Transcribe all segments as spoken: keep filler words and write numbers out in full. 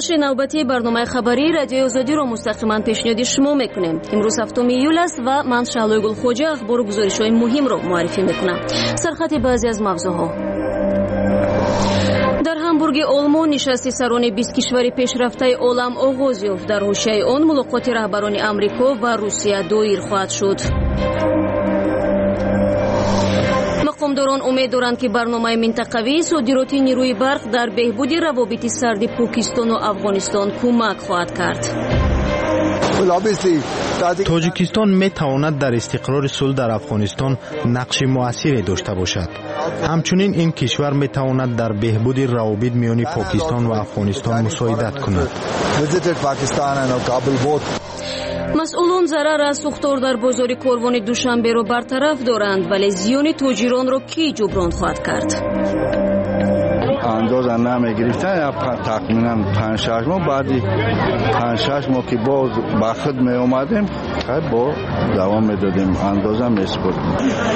بخش نوبتی برنامه خبری رادیو آزادی رو مستقیما پیشنهاد شما میکنیم. امروز هفتم ایول است و من شعله گل خوجه اخبار و گزارش‌های مهم رو معرفی میکنم. سرخط بعضی از موضوعها: در همبورگ آلمان نشست سران بیست کشور پیشرفته عالم آغاز یافت. در حوزه آن ملاقات رهبران آمریکا و روسیه دایر خواهد شد. مقامداران امید دارند که برنامه منطقوی صادرات نیروی برق در بهبود روابط سرد پاکستان و افغانستان کمک خواهد کرد. تاجیکستان می تواند در استقرار صلح در افغانستان نقش مؤثری داشته باشد. همچنین این کشور می تواند در بهبود روابط میان پاکستان و افغانستان مساعدت کند. مسئولان ضرر از سوختار در بازار کاروان دوشنبه را برطرف دارند، ولی زیان تاجران را کی جبران خواهد کرد؟ اندازه نمی گرفتن یا تقریبا پنج شش ماه بعدی پنج شش ماه که باز با خود می اومدیم خیلی با دوام می دادیم اندازه می سپردیم.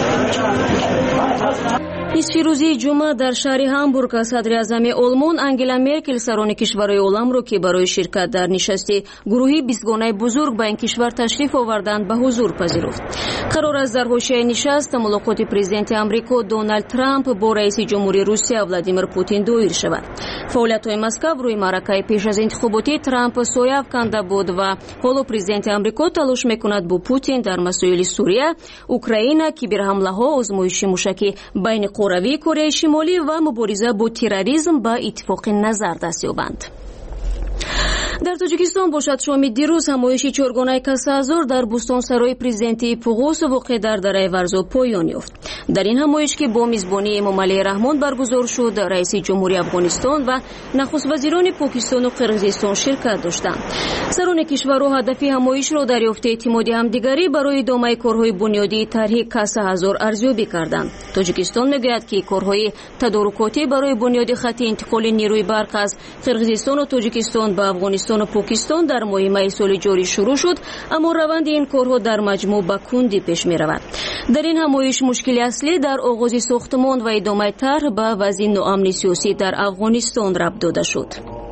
نصف روزی جمعه در شهر همبورگ صدر اعظم آلمان انگلا مرکل سران کشورهای عالم را که برای شرکت در نشست گروهی بیستگانه بزرگ به این کشور تشریف آوردند به حضور پذیرفت. قرار است در حوزه نشست ملاقات پرزیدنت آمریکا دونالد ترامپ با رئیس جمهوری روسیه ولادیمیر پوتین دایر شود. فعالیت‌های مسکو روی معرکه پیش از انتخاباتی ترامپ سایه افکنده بود و حالا پرزیدنت آمریکا تلاش می‌کند با پوتین در مسائل سوریه، اوکراین، کیبرحمله‌ها، آزمایش موشکی بین قوروی کره شمالی و مبارزه با تروریسم به اتفاق نظر دست یابند. در تاجیکستان باشد شام دیروز همایش چهارگانه کسه هزار در بوستان سرای پرزیدنتی پوغوس واقع در دره ورزو پایان یافت. در این همایش که با میزبانی امام علی رحمان برگزار شد، رئیس جمهوری افغانستان و نخست وزیران پاکستان و قرقیزستان شرکت داشتند. سران کشورها هدف همایش را دریافت اعتماد همدیگری برای ادامه کارهای بنیادی طرح کسه هزار ارزیابی کردند. تاجیکستان میگوید که کارهای تدارکاتی برای بنیاد خط انتقال نیروی برق از قرقیزستان و تاجیکستان به افغانستان و پاکستان در ماه می سال جاری شروع شد، اما روند این کارها در مجموع به کندی پیش می رود. در این همایش مشکل اصلی در آغاز ساختمان و ادامه طرح به وضع ناامنی سیاسی در افغانستان ربط داده شد.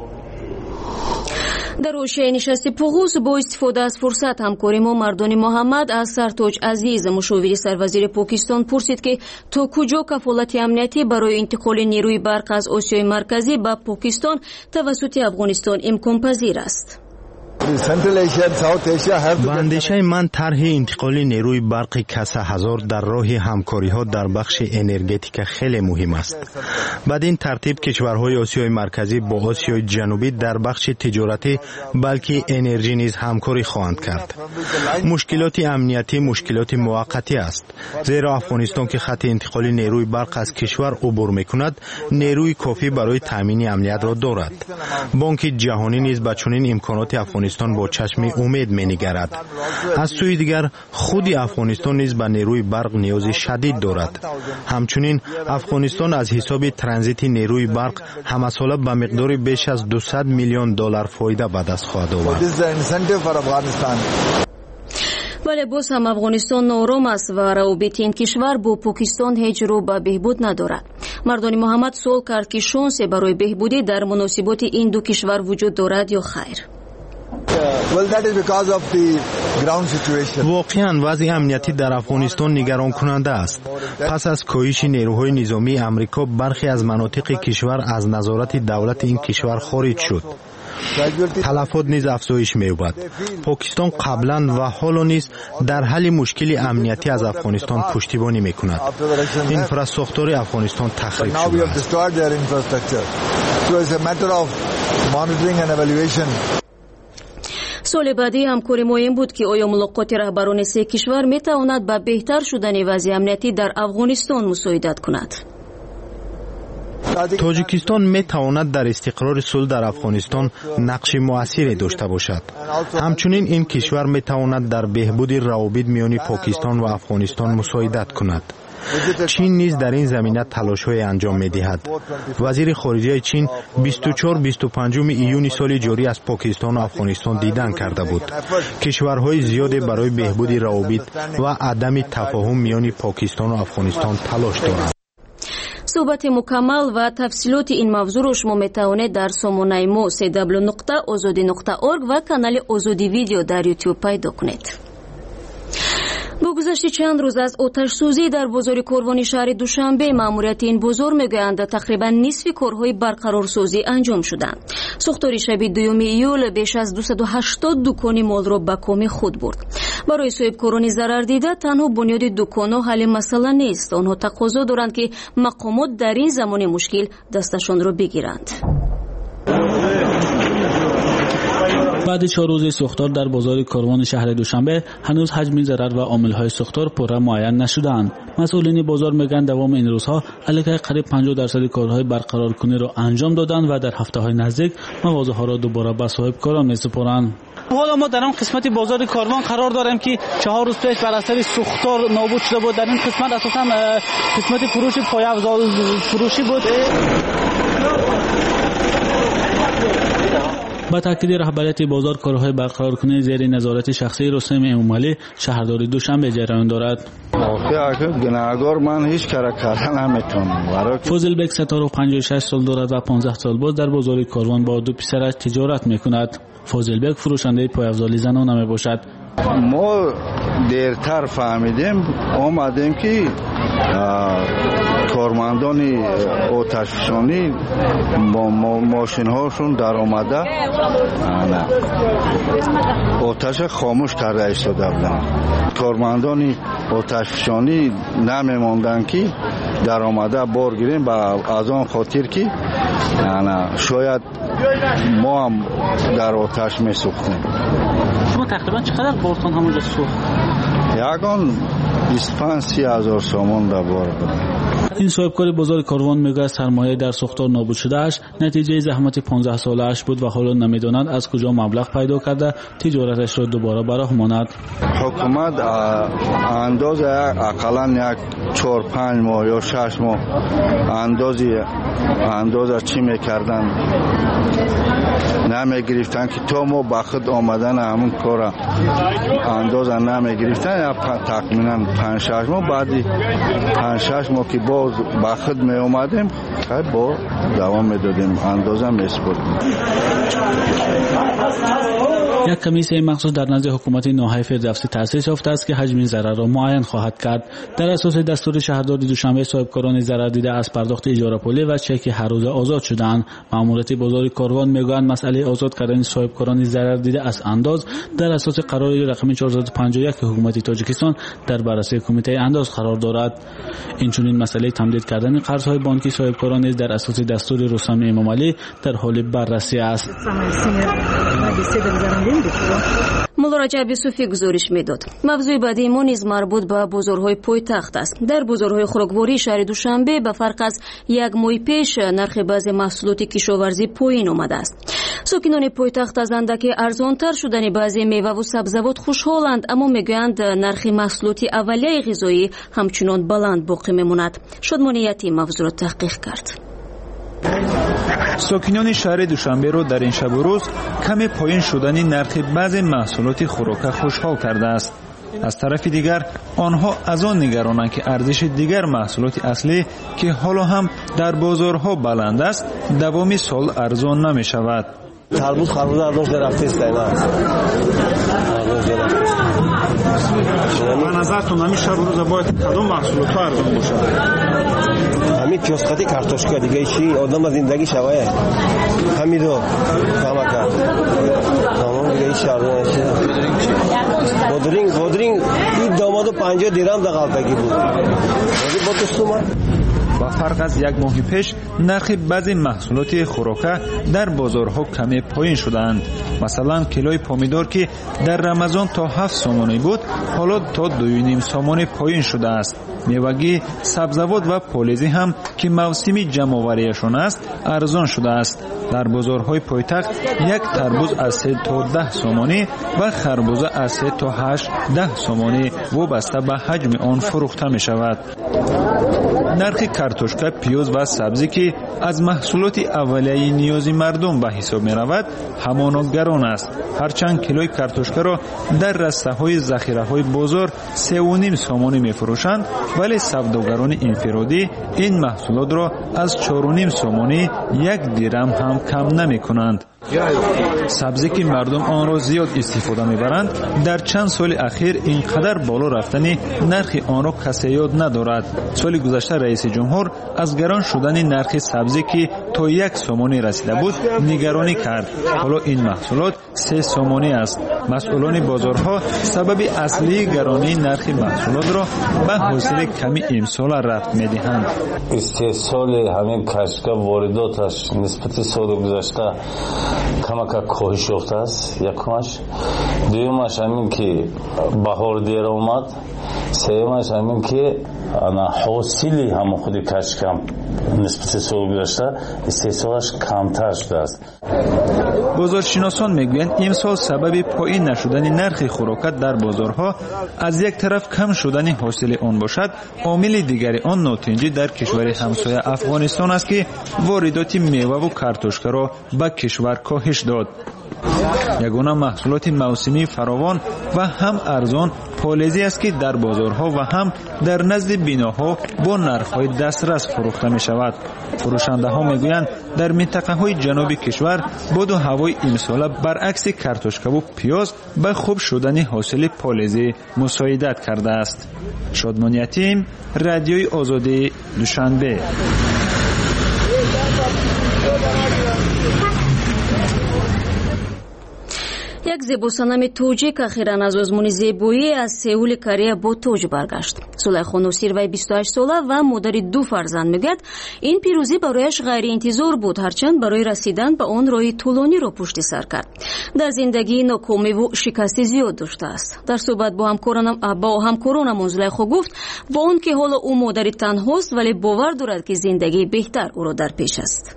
در حوزه نشست پوغوس با استفاده از فرصت همکاری ما مردان محمد از سرتاج عزیز مشاور سروزیر پاکستان پرسید که تا کجا کفالت امنیتی برای انتقال نیروی برق از آسیای مرکزی به پاکستان توسط افغانستان امکان پذیر است. با اندیشه من طرح انتقال نیروی برق کسه هزار در راه همکاری ها در بخش انرژتیک خیلی مهم است. بعد این ترتیب کشورهای آسیای مرکزی با آسیای جنوبی در بخش تجارتی بلکه انرژی نیز همکاری خواهند کرد. مشکلات امنیتی مشکلات موقتی است، زیرا افغانستان که خط انتقال نیروی برق از کشور عبور میکند نیروی کافی برای تامین امنیت را دارد. بانک جهانی نیز با چنین امکانات افغانستان با چشم امید می‌نگرد. از سوی دیگر خود افغانستان نیز به نیروی برق نیاز شدید دارد. همچنین افغانستان از حساب ترانزیت نیروی برق همساله به مقدار بیش از دویست میلیون دلار فایده به دست خواهد آورد. ولی باز هم افغانستان ناآرام است و روابط این کشور با پاکستان هیچ رو به بهبود ندارد. مردان محمد سوال کرد که شانسی برای بهبودی در مناسبات این دو کشور وجود دارد یا خیر؟ واقعاً وضع امنیتی در افغانستان نگران کننده است. پس از کاهش نیروهای نظامی آمریکا برخی از مناطق کشور از نظارت دولت این کشور خارج شد. تلفات نیز افزایش می‌یابد. پاکستان قبلا و حالا نیز در حل مشکل امنیتی از افغانستان پشتیبانی می‌کند. اینفراستراکچور افغانستان تخریب شده است. سال بعدی همکاری مهم بود که آیا ملاقات رهبران سه کشور می‌تواند به بهتر شدن وضع امنیتی در افغانستان مساعدت کند. تاجیکستان می تواند در استقرار صلح در افغانستان نقش مؤثری داشته باشد. همچنین این کشور می تواند در بهبود روابط میان پاکستان و افغانستان مساعدت کند. چین نیز در این زمینه تلاش‌های انجام می‌دهد. وزیر خارجه چین بیست و چهار بیست و پنج ایون سال جاری از پاکستان و افغانستان دیدن کرده بود. کشورهای زیادی برای بهبود روابط و عدم تفاهم میان پاکستان و افغانستان تلاش دارند. صحبت مکمل و تفصیلات این موضوع رو شما میتوانید در سامانه ما سی دبلیو نقطه آزادی نقطه اورگ و کانال آزادی ویدیو در یوتیوب پیدا کنید. با گذشت چند روز از آتش سوزی در بازار کاروانی شهر دوشنبه، ماموریت این بازار میگویند تقریبا نصف کارهای برقرار سازی انجام شدند. سوختاری شب دوم ایول بیش از دویست و هشتاد دکان مال را به کام خود برد. برای صاحبکاران ضرر دیده تنها بنیاد دکان‌ها حل مسئله نیست، آنها تقاضا دارند که مقامات در این زمان مشکل دستشان را بگیرند. بعد چهار روز سوختار در بازار کاروان شهر دوشنبه هنوز حجم ضرر و عامل‌های سوختار پورا معین نشدند. مسئولین بازار میگن دوام این روزها علیه قریب پنجاه درصد کارهای برقرار کنی را انجام دادند و در هفته‌های نزدیک مغازه‌ها را دوباره به صاحبکاران می‌سپارند. حالا ما در این قسمت بازار کاروان قرار داریم که چهار روز پیش بر اثر سوختار نابود شده بود. در این قسمت اساساً قسمت فروش پایه‌افزار فروشی بود. با تاکید رهبریت بازار کارهای برقرار کنی زیر نظارت شخصی رستم امامعلی شهردار دوشنبه جریان دارد. گناهکار من هیچ کار کردن نمیتونم. فضل بک ستاره پنجاه و شش سال دارد و پانزده سال باز در بازار کاروان با دو پسرش تجارت میکند. فضل بک فروشنده پایه‌افزار زنانه میباشد. ما دیرتر فهمیدیم آمدیم که کارمندان آتشفشانی با ماشین هاشون در آمده آتش خاموش کرده ایستاده بودند. کارمندان آتشفشانی نمیماندن که در آمده بار گیریم و از آن خاطر که شاید ما هم در آتش می سوختیم. شما تقریبا چقدر بارتان همونجا سوخت؟ یکان بیست و پنج سی هزار سامان در بار بود. این صاحبکار بازار کاروان میگه سرمایه در سوختار نابود شده اش نتیجه زحمت پانزده ساله اش بود و حالا نمیداند از کجا مبلغ پیدا کرده تجارتش را دوباره براه ماند. حکومت اندازه اقلا یک چهار پنج ماه یا شش ماه اندازه اندازه چی میکردن نمیگرفتن که تا ما به خود آمدن همون کار اندازه نمیگرفتن. یا تقریبا پنج شش ماه بعدی پنج شش ماه که باز به خود می آمدیم خیلی با دوام میدادیم اندازه میسپردیم. یک کمیسیون مخصوص در نزد حکومت ناحیه فردوسی تأسیس یافته است که حجم ضرر را معین خواهد کرد. در اساس دستور شهردار دوشنبه صاحبکاران ضرر دیده از پرداخت اجاره پولی و چک هر روزه آزاد شدند. ماموریت بازار کاروان میگویند مسئله آزاد کردن صاحبکاران ضرر دیده از انداز در اساس قرار رقم چهارصد و پنجاه و یک حکومت تاجیکستان در بررسی کمیته انداز قرار دارد. اینچنین مسئله تمدید کردن قرض‌های بانکی صاحبکاران نیز در اساس دستور رستم امامعلی در حال بررسی است. ملارجع بیسوفی گزارش میداد. موضوع بعدی ما نیز مربوط به بازارهای پایتخت است. در بازارهای خوراکواری شهر دوشنبه به فرق از یک ماه پیش نرخ بعضی محصولات کشاورزی پایین آمده است. ساکنان پایتخت از اندک ارزانتر شدن بعضی میوه و سبزیجات خوشحالند، اما میگویند نرخ محصولات اولیه غذایی همچنان بلند باقی میماند. شادمانیتی موضوع را تحقیق کرد. ساکنان شهر دوشنبه را در این شب و روز کمی پایین شدن نرخ بعضی محصولات خوراک خوشحال کرده است. از طرف دیگر آنها از آن نگرانند که ارزش دیگر محصولات اصلی که حالا هم در بازارها بلند است دوامی سال ارزان نمی شود. تربوز خربوز ارزان شده رفته است. به نظرتون همین شب و روز باید کدام محصولات ها ارزان باشد؟ همین کیوسکاتی کارتوشکا دیگه چی آدم از زندگی شوایه همین رو کما کرد تمام دیگه هیچ ارزان نشده. بودرینگ بودرینگ این دامادو پنجاه درهم در غلطگی بود. ولی با دستومه با فرق از یک ماه پیش نرخ بعضی محصولات خوراک در بازارها کمی پایین شدند. مثلا کیلوی پامیدور که در رمضان تا هفت سومانی بود حالا تا دو و نیم سومانی پایین شده است. میوگی، سبزیجات و پولیزی هم که موسمی جمع آوریشان است ارزان شده است. در بازارهای پایتخت یک تربوز از سه تا ده سومانی و خربوزه از سه تا هشت ده سومانی وابسته به حجم آن فروخته می شود. نرخ کارتوشکا، پیاز و سبزی که از محصولات اولیه نیازی مردم به حساب می رود همانا گران است. هرچند کیلوی کارتوشکا را در رسته‌های ذخیره‌های بازار سه و نیم سومانی می فروشند، ولی سوداگران انفرادی این محصولات را از چهار و نیم سومانی یک درم هم کم نمی کنند. سبزی که مردم آن را زیاد استفاده میبرند در چند سال اخیر اینقدر بالا رفتن نرخ آن را کسی یاد ندارد. سال گذشته رئیس جمهور از گران شدن نرخ سبزی که تا یک سومانی رسیده بود نگرانی کرد. حالا این محصولات سه سومانی است. مسئولان بازارها سبب اصلی گرانی نرخ محصولات را به حاصل کمی امسال رفت میدهند. استحصال همین کاشکا وارداتش نسبت سال گذشته کمک کاهش یافته است. یکمش، دومش همین که بهار دیر آمد، سومش همین که انا حاصلی هم خود کاشکم نسبت سال گذشته استحصالش کمتر شده است. بازارشناسان میگویند امسال سبب پایین نشدن نرخ خوراک در بازارها از یک طرف کم شدن حاصل آن باشد، عامل دیگری آن ناتنجی در کشور همسایه افغانستان است که واردات میوه و کارتوشکا را به کشور کاهش داد. یگانه محصولات موسمی فراوان و هم ارزان پالزی است که در بازارها و هم در نزد بیناها با نرخ‌های دسترس فروخته می شود. فروشنده ها می گویند در منطقه های جنوبی کشور باد و هوای امسال برعکس کارتوشکا و پیاز به خوب شدن حاصل پالزی مساعدت کرده است. شادمان یتیم، رادیوی آزادی، دوشنبه. یک زیباسنام توجیک اخیراً از آزمون زیبایی از سئول کره با توج برگشت. زلیخا نوسیر وی بیست و هشت ساله و مادری دو فرزند میگوید این پیروزی برایش غیر انتظار بود، هرچند برای رسیدن به آن راه طولانی را پشت سر کرد. در زندگی ناکامی و شکست زیاد داشته است. در صحبت با همکارانم با همکارانم زلیخا گفت با آن که حالا او مادری تنهاست ولی باور دارد که زندگی بهتر او را در پیش است.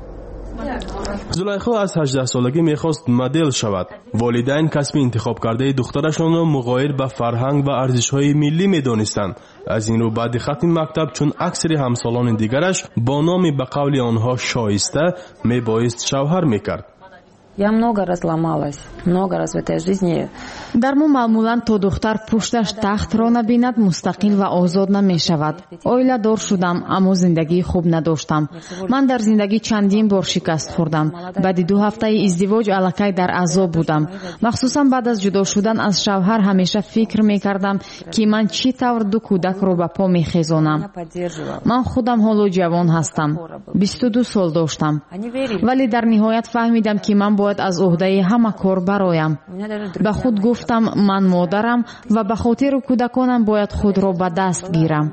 زلیخا از هجده سالگی میخواست مدل شود. والدین کسب انتخاب کرده دخترشان را مغایر به فرهنگ و ارزش‌های ملی می‌دانستند. از این رو بعد ختم مکتب چون اکثر همسالان دیگرش با نام به قول آنها شایسته میبایست شوهر میکرد. Я много раз ломалась, много раз в этой жизни. дар мо маъмулан то духтар пушташ тахтро набинад мустақил ва озод намешавад. оиладор шудам, аммо зиндагии хуб надоштам. ман дар зиндагӣ чандин бор шикаст хӯрдам. баъди ду ҳафтаи издивоҷ аллакай дар азоб будам. махсусан баъд аз ҷудо шудан аз шавҳар ҳамеша фикр мекардам ки ман чӣ тавр ду кӯдакро ба по мехезонам. ман худам ҳоло ҷавон ҳастам. бисту ду сол доштам. вале дар ниҳоят фаҳмидам ки ман باید از عهده همه کار برایم. به خود گفتم من مادرم و به خاطر کودکانم باید خود را به دست گیرم.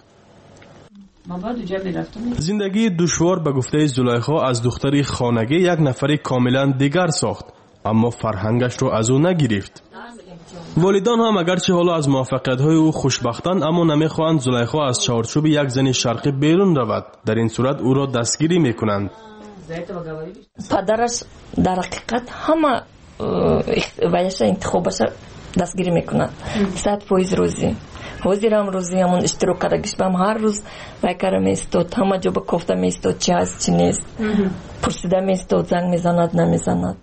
زندگی دشوار به گفته زلیخا از دختری خانگی یک نفر کاملا دیگر ساخت، اما فرهنگش را از او نگرفت. والدان هم اگرچه حالا از موفقیت‌های او خوشبختند، اما نمیخواهند زلیخا از چارچوب یک زن شرقی بیرون رود. در این صورت او را دستگیری میکنند. پدرش در حقیقت همه ویش انتخابش دستگیری میکنند. صد فویز روزی حاضرم روزی همون اشتراک کردگیش بهم هر روز ویکر میستود، همه جا به کفته میستود چی هست چی نیست، پرسیده میستود زنگ میزند نمیزند.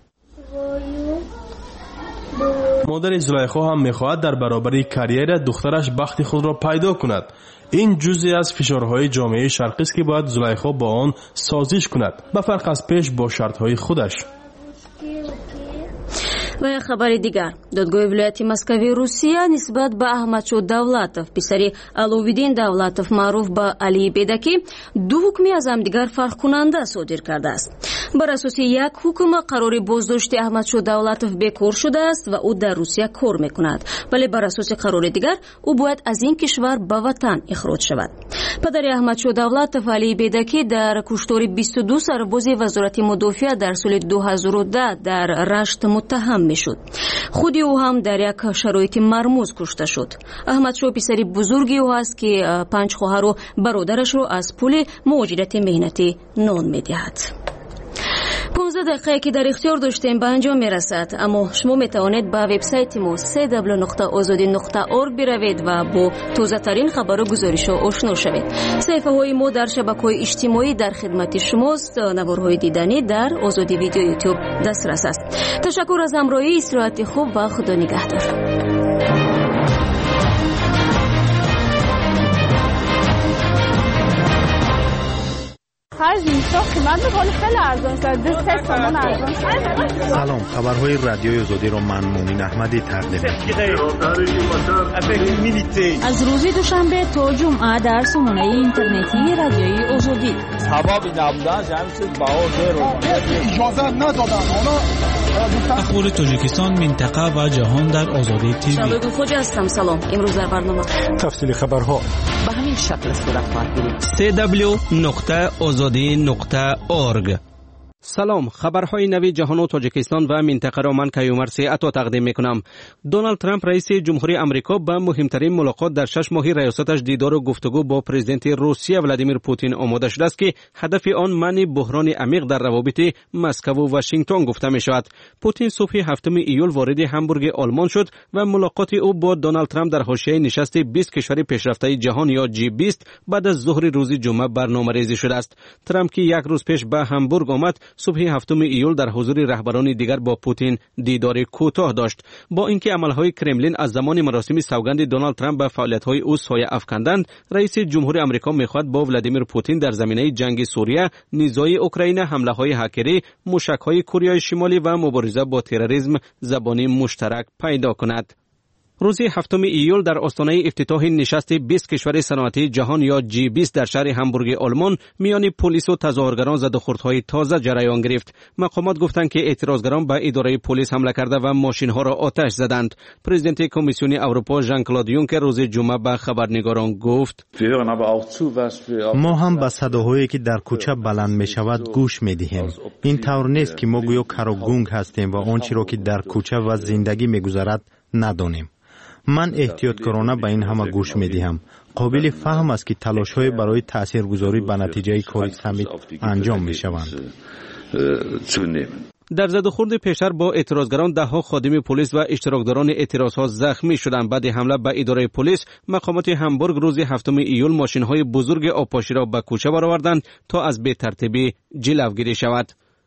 مادر زلیخا هم میخواهد در برابر کریر دخترش بخت خود را پیدا کند. این جزئی از فشارهای جامعه شرقی است که باید زلیخا با آن سازش کند، به فرق از پیش با شرطهای خودش. و یک خبر دیگر، دادگاه ولایت مسکوی روسیه نسبت به احمدشاه دولتов پسر علویدین دولتов معروف به علی بیدکی دو حکمی از همدیگر فرق کننده صادر کرده است. بر اساس یک حکم قرار بازداشت احمدشاه دولتов بکار شده است و او در روسیه کار میکند، ولی بر اساس قرار دیگر او باید از این کشور به وطن اخراج شود. پدر احمدشاه دولتов علی بیدکی در کشتار بیست و دو سرباز وزارت مدافع در سال دو هزار و ده در رشت متهم میشد. خودی او هم در یک شرایط مرموز کشته شد. احمدشاه پسری بزرگی او است که پنج خواهر و برادرش را از پول مهاجرت مهنتی نان میدهد. پانزده دقیقه که در اختیار داشتیم به انجام میرسد، اما شما میتوانید به وبسایت ما دبلیو دبلیو دبلیو نقطه آزادی نقطه اورگ بروید و با تازه ترین خبر و گزارش ها آشنا شوید. صفحه های ما در شبکه‌های اجتماعی در خدمت شماست. نوارهای دیدنی در آزادی ویدیو یوتیوب دسترس است. تشکر از همراهی، استراحت خوب و خدا نگهدار. سلام، خبرهای رادیوی آزادی را من مومن احمدی تقدیم می‌کنم. از روز دوشنبه تا جمعه در سامانه اینترنتی رادیوی آزادی. سبب نبودن جمعیت باور اجازه ندادن. اخبار تاجیکستان، منطقه و جهان در آزادی تیوی. شباب خوش هستم. سلام. امروز در برنامه تفصیل خبرها به همین شکل صورت خواهد گرفت. دبلیو دبلیو دبلیو نقطه آزادی نقطه اورگ. سلام، خبرهای نوی جهان و تاجیکستان و منطقه را من کیومر سیعت تقدیم میکنم. دونالد ترامپ رئیس جمهوری آمریکا به مهمترین ملاقات در شش ماه ریاستش دیدار و گفتگو با پرزیدنت روسیه ولادیمیر پوتین آماده شده است که هدف آن منع بحران عمیق در روابط مسکو و واشنگتن گفته می شود. پوتین صبح هفتم ایول وارد همبورگ آلمان شد و ملاقات او با دونالد ترامپ در حاشیه نشست بیست کشور پیشرفته جهان یا جی بیست بعد از ظهر روز جمعه برنامه‌ریزی شده است. ترامپ که یک روز پیش به همبورگ آمد، صبح هفتم ایول در حضور رهبران دیگر با پوتین دیدار کوتاه داشت. با اینکه عملهای کرملین از زمان مراسم سوگند دونالد ترامپ به فعالیت‌های او سایه افکندند، رئیس جمهوری آمریکا می‌خواهد با ولادیمیر پوتین در زمینه جنگ سوریه، نیزای اوکراین، حمله‌های هکری، موشک‌های کره شمالی و مبارزه با تروریسم زبانی مشترک پیدا کند. روز هفتم ایول در آستانه افتتاح نشست بیست کشور صنعتی جهان یا جی بیست در شهر همبورگ آلمان میان پلیس و تظاهرگران زدوخوردهای تازه جریان گرفت. مقامات گفتند که اعتراضگران به اداره پلیس حمله کرده و ماشین‌ها را آتش زدند. پرزیدنت کمیسیون اروپا ژان کلود یونکر روز جمعه به خبرنگاران گفت: ما هم به صداهایی که در کوچه بلند می شود گوش می دهیم. این طور نیست که ما گویا کر و گونگ هستیم و آنچه را که در کوچه و زندگی می گذرد ندانیم. من احتیاطکارانه به این همه گوش می دهم. قابل فهم است که تلاش‌های برای تاثیرگذاری به نتیجه کار سمیت انجام می شوند. در زدوخورد پیشتر با اعتراضگران ده ها خادم پلیس و اشتراکداران اعتراضها زخمی شدند. بعد حمله به اداره پلیس، مقامات همبورگ روز هفتم ایول ماشین‌های بزرگ آبپاشی را به کوچه برآوردند تا از بی ترتیبی جلوگیری شود.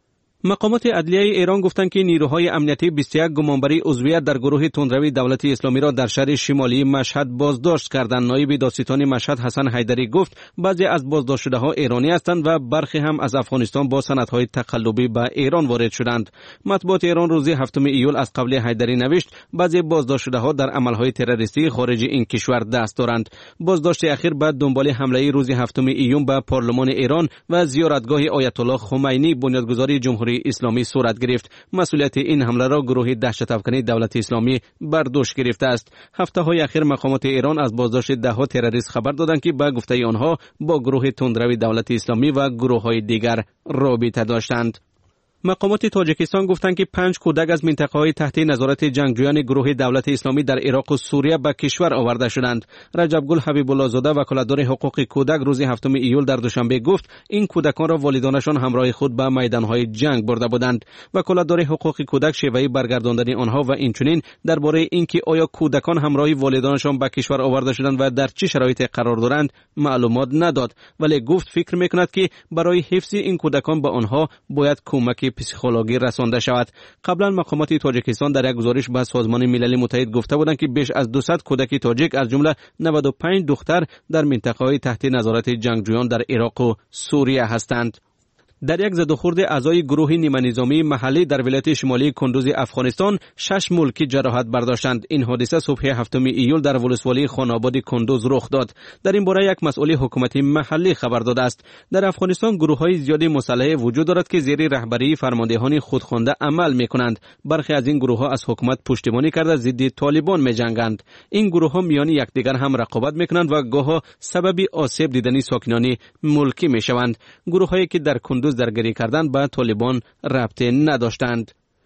مقامات عدلیه ایران گفتند که نیروهای امنیتی بیست و یک گمانبری عضویت در گروه تندروی دولت اسلامی را در شهر شمالی مشهد بازداشت کردند. نایب دادستان مشهد حسن حیدری گفت بعضی از بازداشت شده ها ایرانی هستند و برخی هم از افغانستان با سندهای تقلبی به ایران وارد شدند. مطبوعات ایران روز هفتم ایول از قبل حیدری نوشت بعضی بازداشت شده ها در عملهای تروریستی خارج این کشور دست دارند. بازداشت اخیر بعد دنبال حمله روز هفتم ایون به پارلمان ایران و زیارتگاه آیت الله خمینی بنیادگذار جمهوری اسلامی صورت گرفت. مسئولیت این حمله را گروه دهشت افکنی دولت اسلامی بر دوش گرفته است. هفته های اخیر مقامات ایران از بازداشت ده ها تروریست خبر دادند که به گفته آنها با گروه تندروی دولت اسلامی و گروه های دیگر رابطه داشتند. مقامات تاجیکستان گفتند که پنج کودک از منطقه‌های تحت نظارت جنگجویان گروه دولت اسلامی در عراق و سوریه به کشور آورده شدند. رجب گل حبیب الله زاده وکالتدار حقوق کودک روز هفتم ایول در دوشنبه گفت این کودکان را والدانشان همراه خود به میدان‌های جنگ برده بودند. وکالتدار حقوق کودک شیوه برگرداندن آنها و اینچنین درباره اینکه آیا کودکان همراه والدانشان به کشور آورده شدند و در چه شرایطی قرار دارند معلومات نداد، ولی گفت فکر می‌کند که برای حفظ این کودکان به آنها باید کمک پسیکولوژی رسانده شود. قبلا مقامات تاجیکستان در یک گزارش به سازمان ملل متحد گفته بودند که بیش از دویست کودک تاجیک از جمله نود و پنج دختر در منطقه‌های تحت نظارت جنگجویان در عراق و سوریه هستند. در یک زدوخورد اعضای گروه نیمه نظامی محلی در ولایت شمالی کندوز افغانستان شش ملکی جراحت برداشتند. این حادثه صبح هفتم ایول در ولسوالی خاناباد کندوز رخ داد. در این باره یک مسئول حکومتی محلی خبر داده است. در افغانستان گروه‌های زیادی مسلح وجود دارد که زیر رهبری فرماندهان خودخوانده عمل می‌کنند. برخی از این گروه‌ها از حکومت پشتیبانی کرده ضد طالبان می‌جنگند. این گروه‌ها میان یکدیگر هم رقابت می‌کنند و گاهی سبب آسیب دیدن ساکنان ملکی می‌شوند. گروه‌هایی که در کندوز درگیری کردند با طالبان ربطی نداشتند.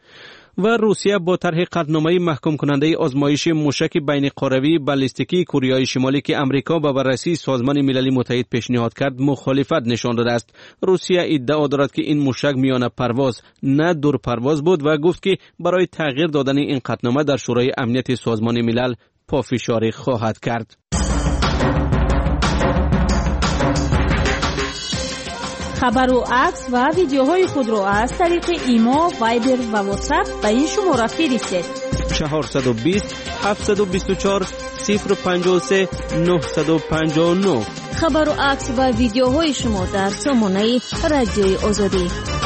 و روسیه با طرح قطعنامه محکوم کننده آزمایش موشک بین قاروی بالستیکی کره شمالی که امریکا به بررسی سازمان ملل متحد پیشنهاد کرد مخالفت نشان داده است. روسیه ادعا دارد که این موشک میان پرواز نه دور پرواز بود و گفت که برای تغییر دادن این قطعنامه در شورای امنیت سازمان ملل پافشاری خواهد کرد. خبر و عکس و ویدیوهای خود را از طریق ایما، وایبر و واتساپ به این شماره فرستید. چهارصد و بیست هفتصد و بیست و چهار صفر پنجاه و سه نهصد و پنجاه و نه. خبر و عکس و ویدیوهای شما در سامانه رادیوی آزادی.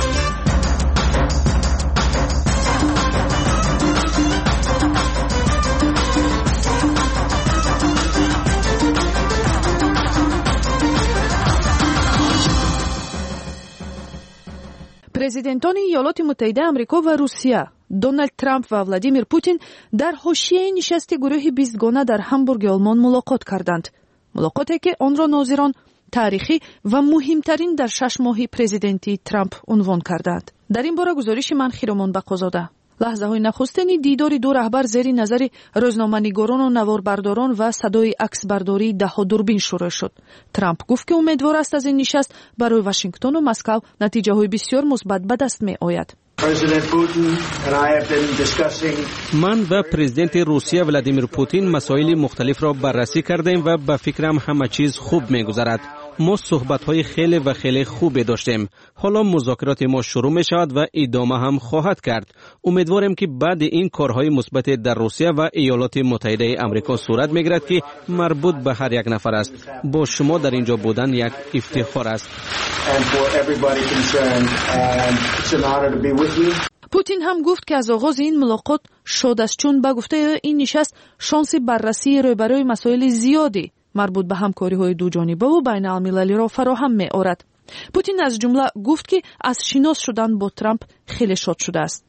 президентони иёлоти муттаҳидаи амрико ва русия дональд трамп ва владимир путин дар ҳошияи нишасти гурӯҳи бистгона дар ҳамбурги олмон мулоқот карданд. мулоқоте ки онро нозирон таърихӣ ва муҳимтарин дар шаш моҳи президентии трамп унвон карданд. дар ин бора гузориши ман хиромон бақозода. лаҳзаҳои нахустини дидори ду раҳбар зери назари рӯзноманигорону наворбардорон ва садои аксбардории даҳҳо дурбин шурӯъ шуд. трамп гуфт ки умедвор аст аз ин нишаст барои вашингтону москав натиҷаҳои бисёр мусбат ба даст меояд. من و پرزیدنت روسیه ولادیمیر پوتین مسائل مختلف را بررسی کردیم و به فکرم همه چیز خوب می‌گذرد. ما صحبت‌های خیلی و خیلی خوبی داشتیم. حالا مذاکرات ما شروع می‌شود و ادامه هم خواهد کرد. امیدواریم که بعد این کارهای مثبت در روسیه و ایالات متحده آمریکا صورت می‌گیرد که مربوط به هر یک نفر است. با شما در اینجا بودن یک افتخار است. پوتین هم گفت که از آغاز این ملاقات شاد است چون به گفته این نشست شانس بررسی روبروی مسائل زیادی مربوط به همکاری‌های دوجانبه و بین المللی را فراهم می‌آورد. پوتین از جمله گفت که از شناس شدن با ترامپ خیلی شاد شده است.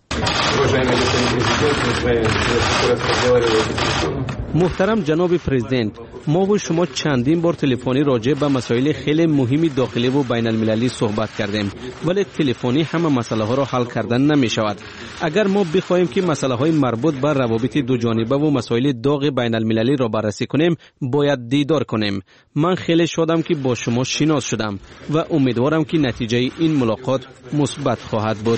محترم جناب پرزیدنت، ما و شما چندین بار تلفنی راجع به مسائل خیلی مهمی داخلی و بین المللی صحبت کردیم، ولی تلفنی همه مسئله ها را حل کردن نمی شود. اگر ما بخواهیم که مسئله های مربوط به روابط دو جانبه و مسائل داغ بین المللی را بررسی کنیم، باید دیدار کنیم. من خیلی شادم که با شما شناس شدم و امیدوارم که نتیجه این ملاقات مثبت خواهد بود.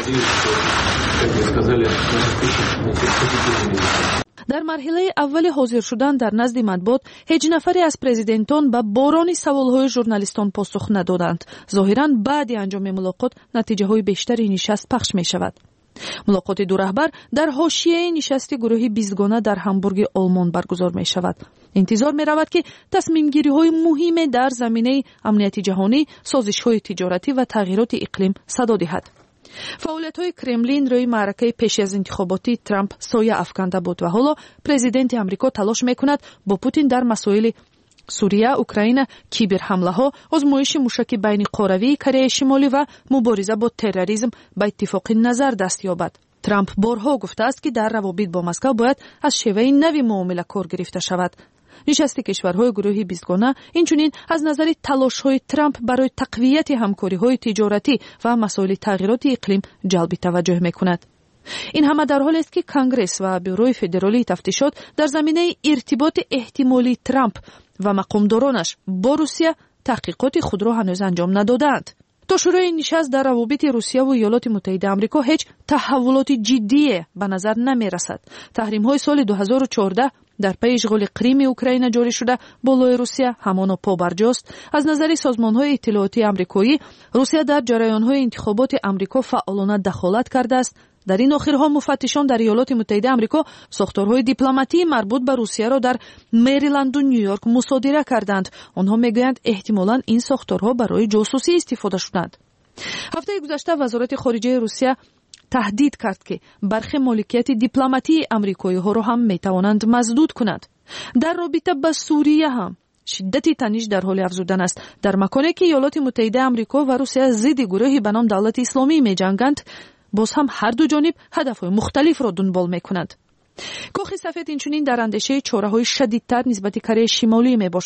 در مرحله اول حاضر شدن در نزد مطبوعات هیچ نفری از پرزیدنتان به باران سوالهای ژورنالیستان پاسخ ندادند. ظاهراً بعد انجام ملاقات نتیجه های بیشتری نشست پخش می شود. ملاقات دو رهبر در حاشیه نشست گروه بیستگانه در همبورگ آلمان برگزار می شود. انتظار می رود که تصمیم گیری های مهم در زمینه امنیت جهانی، سازش های تجارتی و تغییرات اقلیم صدا دهد. فعالیت‌های کرملین روی معرکه پیش از انتخاباتی ترامپ سایه افکنده بود و حالا پرزیدنت آمریکا تلاش می‌کند با پوتین در مسائل سوریه، اوکراین، کیبر حمله‌ها، آزمایش موشک بین قاروی کره شمالی و مبارزه با تروریسم به اتفاق نظر دست یابد. ترامپ بارها گفته است که در روابط با مسکو باید از شیوه نوی معامله کار گرفته شود. نشست کشورهای گروه بیستگانه اینچنین از نظر تلاش‌های ترامپ برای تقویت همکاری‌های تجارتی و مسائل تغییرات اقلیم جلب توجه می‌کند. این همه در حالی است که کنگرس و بیروی فدرالی تفتیشات در زمینه ارتباط احتمالی ترامپ و مقامدارانش با روسیه تحقیقات خود را هنوز انجام ندادند. تا شروع این نشست در روابط روسیه و ایالات متحده آمریکا هیچ تحولات جدی به نظر نمی‌رسد. تحریم‌های سال دو هزار و چهارده در پی اشغال کریم اوکراین جاری شده بالای روسیه همان پابرجاست. از نظر سازمان‌های اطلاعاتی آمریکایی روسیه در جریان‌های انتخابات آمریکا فعالانه دخالت کرده است. در این آخرها مفتشان در ایالات متحده آمریکا ساختارهای دیپلماتی مربوط به روسیه را در مریلند و نیویورک مصادره کردند. آنها میگویند احتمالاً این ساختارها برای جاسوسی استفاده شدند. هفته گذشته وزارت خارجه روسیه تهدید کرد که برخی مالکیت دیپلماتی آمریکایی ها را هم میتوانند مسدود کنند. در رابطه با سوریه هم شدت تنش در حال افزودن است. در مکانی که ایالات متحده آمریکا و روسیه ضد گروهی به نام دولت اسلامی میجنگند، باز هم هر دو جانب هدفهای مختلف را دنبال میکنند. کاخ سفید اینچنین در اندیشه چاره‌های شدیدتر نسبت کره شمالی میباشد.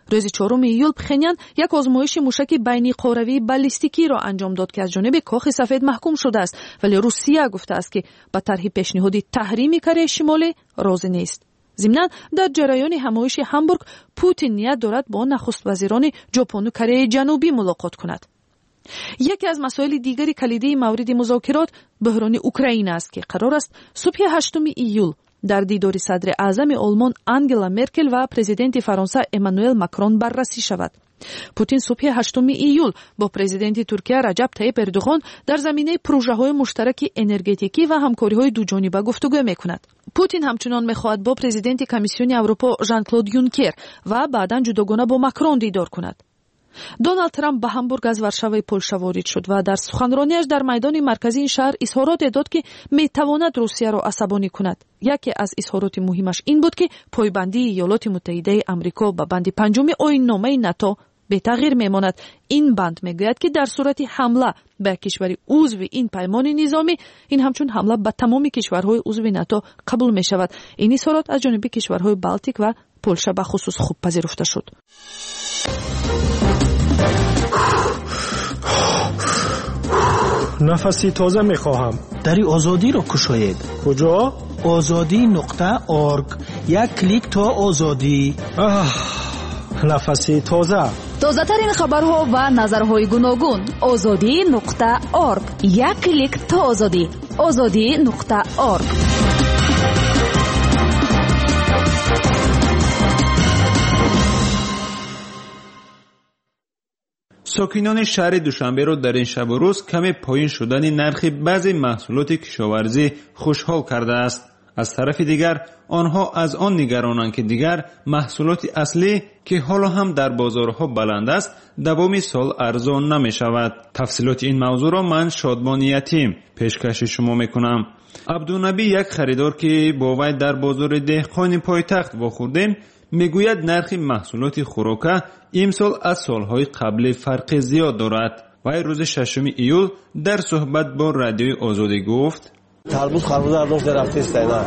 рӯзи чорум июл пхенян як озмоиши мушаки байниқоравии баллистикиро анҷом дод ки аз ҷониби кохи сафед маҳкум шудааст, вале русия гуфтааст ки ба тарҳи пешниҳоди таҳрими Кореяи Шимолӣ розӣ нест. зимнан дар ҷараёни ҳамоиши Ҳамбург Путин ният дорад бо нахуствазирони ҷопону Кореяи Ҷанубӣ мулоқот кунад. яке аз масоили дигари калидии мавриди музокирот буҳрони Украина аст ки қарор аст субҳи ҳаштуми июл дар дидори садри аъзами Олмон Ангела Меркел ва президенти Фаронса Эммануэл Макрон баррасӣ шавад. Путин субҳи ҳаштуми июл бо президенти Туркия Раҷаб Таyyip Эрдуғон дар заминаи прӯжаҳои муштараки энергетикӣ ва ҳамкориҳои дуҷониба гуфтугӯ мекунад. Путин ҳамчунон мехоҳад бо президенти Комиссиони Аврупо Жан-Клод Юнкер ва баъдан ҷудогона бо Макрон дидор кунад. Дональд Трамп ба Ҳамбург аз Варшаваи Полша ворид шуд ва дар суханронияш дар майдони марказии ин шаҳр изҳороте дод ки метавонад Русияро асабонӣ кунад. яке аз изҳороти муҳимаш ин буд ки пойбандии Иёлоти Муттаҳидаи Амрико ба банди панҷуми оинномаи НАТО бетағйир мемонад. ин банд мегӯяд ки дар сурати ҳамла ба кишвари узви ин паймони низомӣ, ин ҳамчун ҳамла ба тамоми кишварҳои узви НАТО қабул мешавад. ин изҳорот аз ҷониби кишварҳои Балтик ва Полша ба хусус хуб пазируфта шуд. нафаси тоза мехоҳам. дари озодиро кушоед. куҷо? озодӣ нуқта орг. як клик то озодӣ. нафаси тоза. тозатарин хабарҳо ва назарҳои гуногун. озодӣ нуқта орг. як клик то озодӣ. озодӣ нуқта орг. сокинони шаҳри Душанберо дар ин шабу рӯз каме поин шудани нархи баъзе маҳсулоти кишоварзӣ хушҳол кардааст. аз тарафи дигар онҳо аз он нигаронанд ки дигар маҳсулоти аслӣ ки ҳоло ҳам дар бозорҳо баланд аст давоми сол арзон намешавад. тафсилоти ин мавзӯъро ман Шодмон Ятим пешкаши шумо мекунам. Абдунаби як харидор ки бо вай дар бозори деҳқони пойтахт вохӯрдем мегӯяд нархи маҳсулоти хӯрока имсол аз солҳои қаблӣ фарқи зиёд дорад. вай рӯзи шашуми июл дар суҳбат бо радиои Озодӣ гуфт: тарбуз харбуза арзон шуда рафтаистай на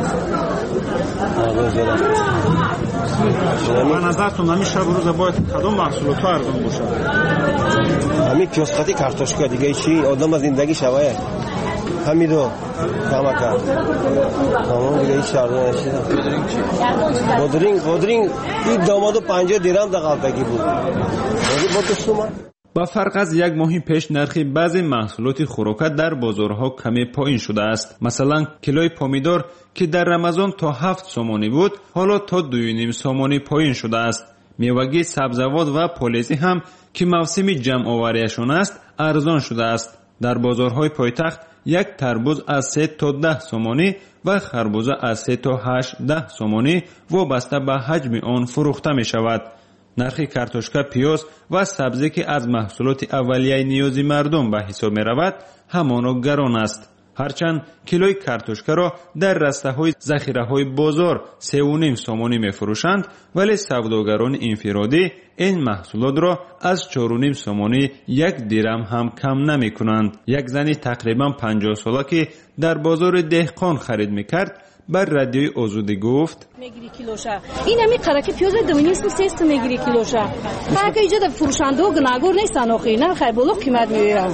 арзон шуда рафтаистай. ба назартон ҳамин шабу рӯза бояд кадом маҳсулотҳо арзон бошад? ҳамин киосқати картошка дигаи чӣ одама зиндагӣ шавая ҳамидо камака тамом дигаи чӣ арзон нашида. бодиринг бодиринг ин домаду панҷоҳ дирам да қалтагӣ буд ҳозир бо ду сума. ба фарқ аз як моҳи пеш нархи баъзе маҳсулоти хӯрока дар бозорҳо каме поин шудааст. масалан килои помидор ки дар рамазон то ҳафт сомонӣ буд ҳоло то дую ним сомонӣ поин шудааст. мевагӣ сабзавот ва полезӣ ҳам ки мавсими ҷамъоварияшон аст арзон шудааст. дар бозорҳои пойтахт як тарбуз аз се то даҳ сомонӣ ва харбуза аз се то ҳашт даҳ сомонӣ вобаста ба ҳаҷми он фурӯхта мешавад. нархи картошка, пиёз ва сабзе ки аз маҳсулоти аввалияи ниёзи мардум ба ҳисоб меравад ҳамоно гарон аст. ҳарчанд килои картошкаро дар растаҳои захираҳои бозор севу ним сомонӣ мефурӯшанд, вале савдогарони инфиродӣ ин маҳсулотро аз чору ним сомонӣ як дирам ҳам кам намекунанд. як зани тақрибан панҷоҳ сола ки дар бозори деҳқон харид мекард бар радиои Озодӣ гуфт: мегири килоша ин ами қараки пиёз двадцать шесть мегири килоша қараки иҷода фурӯшандо гунагор нестан охи на хай боло қимат меёрам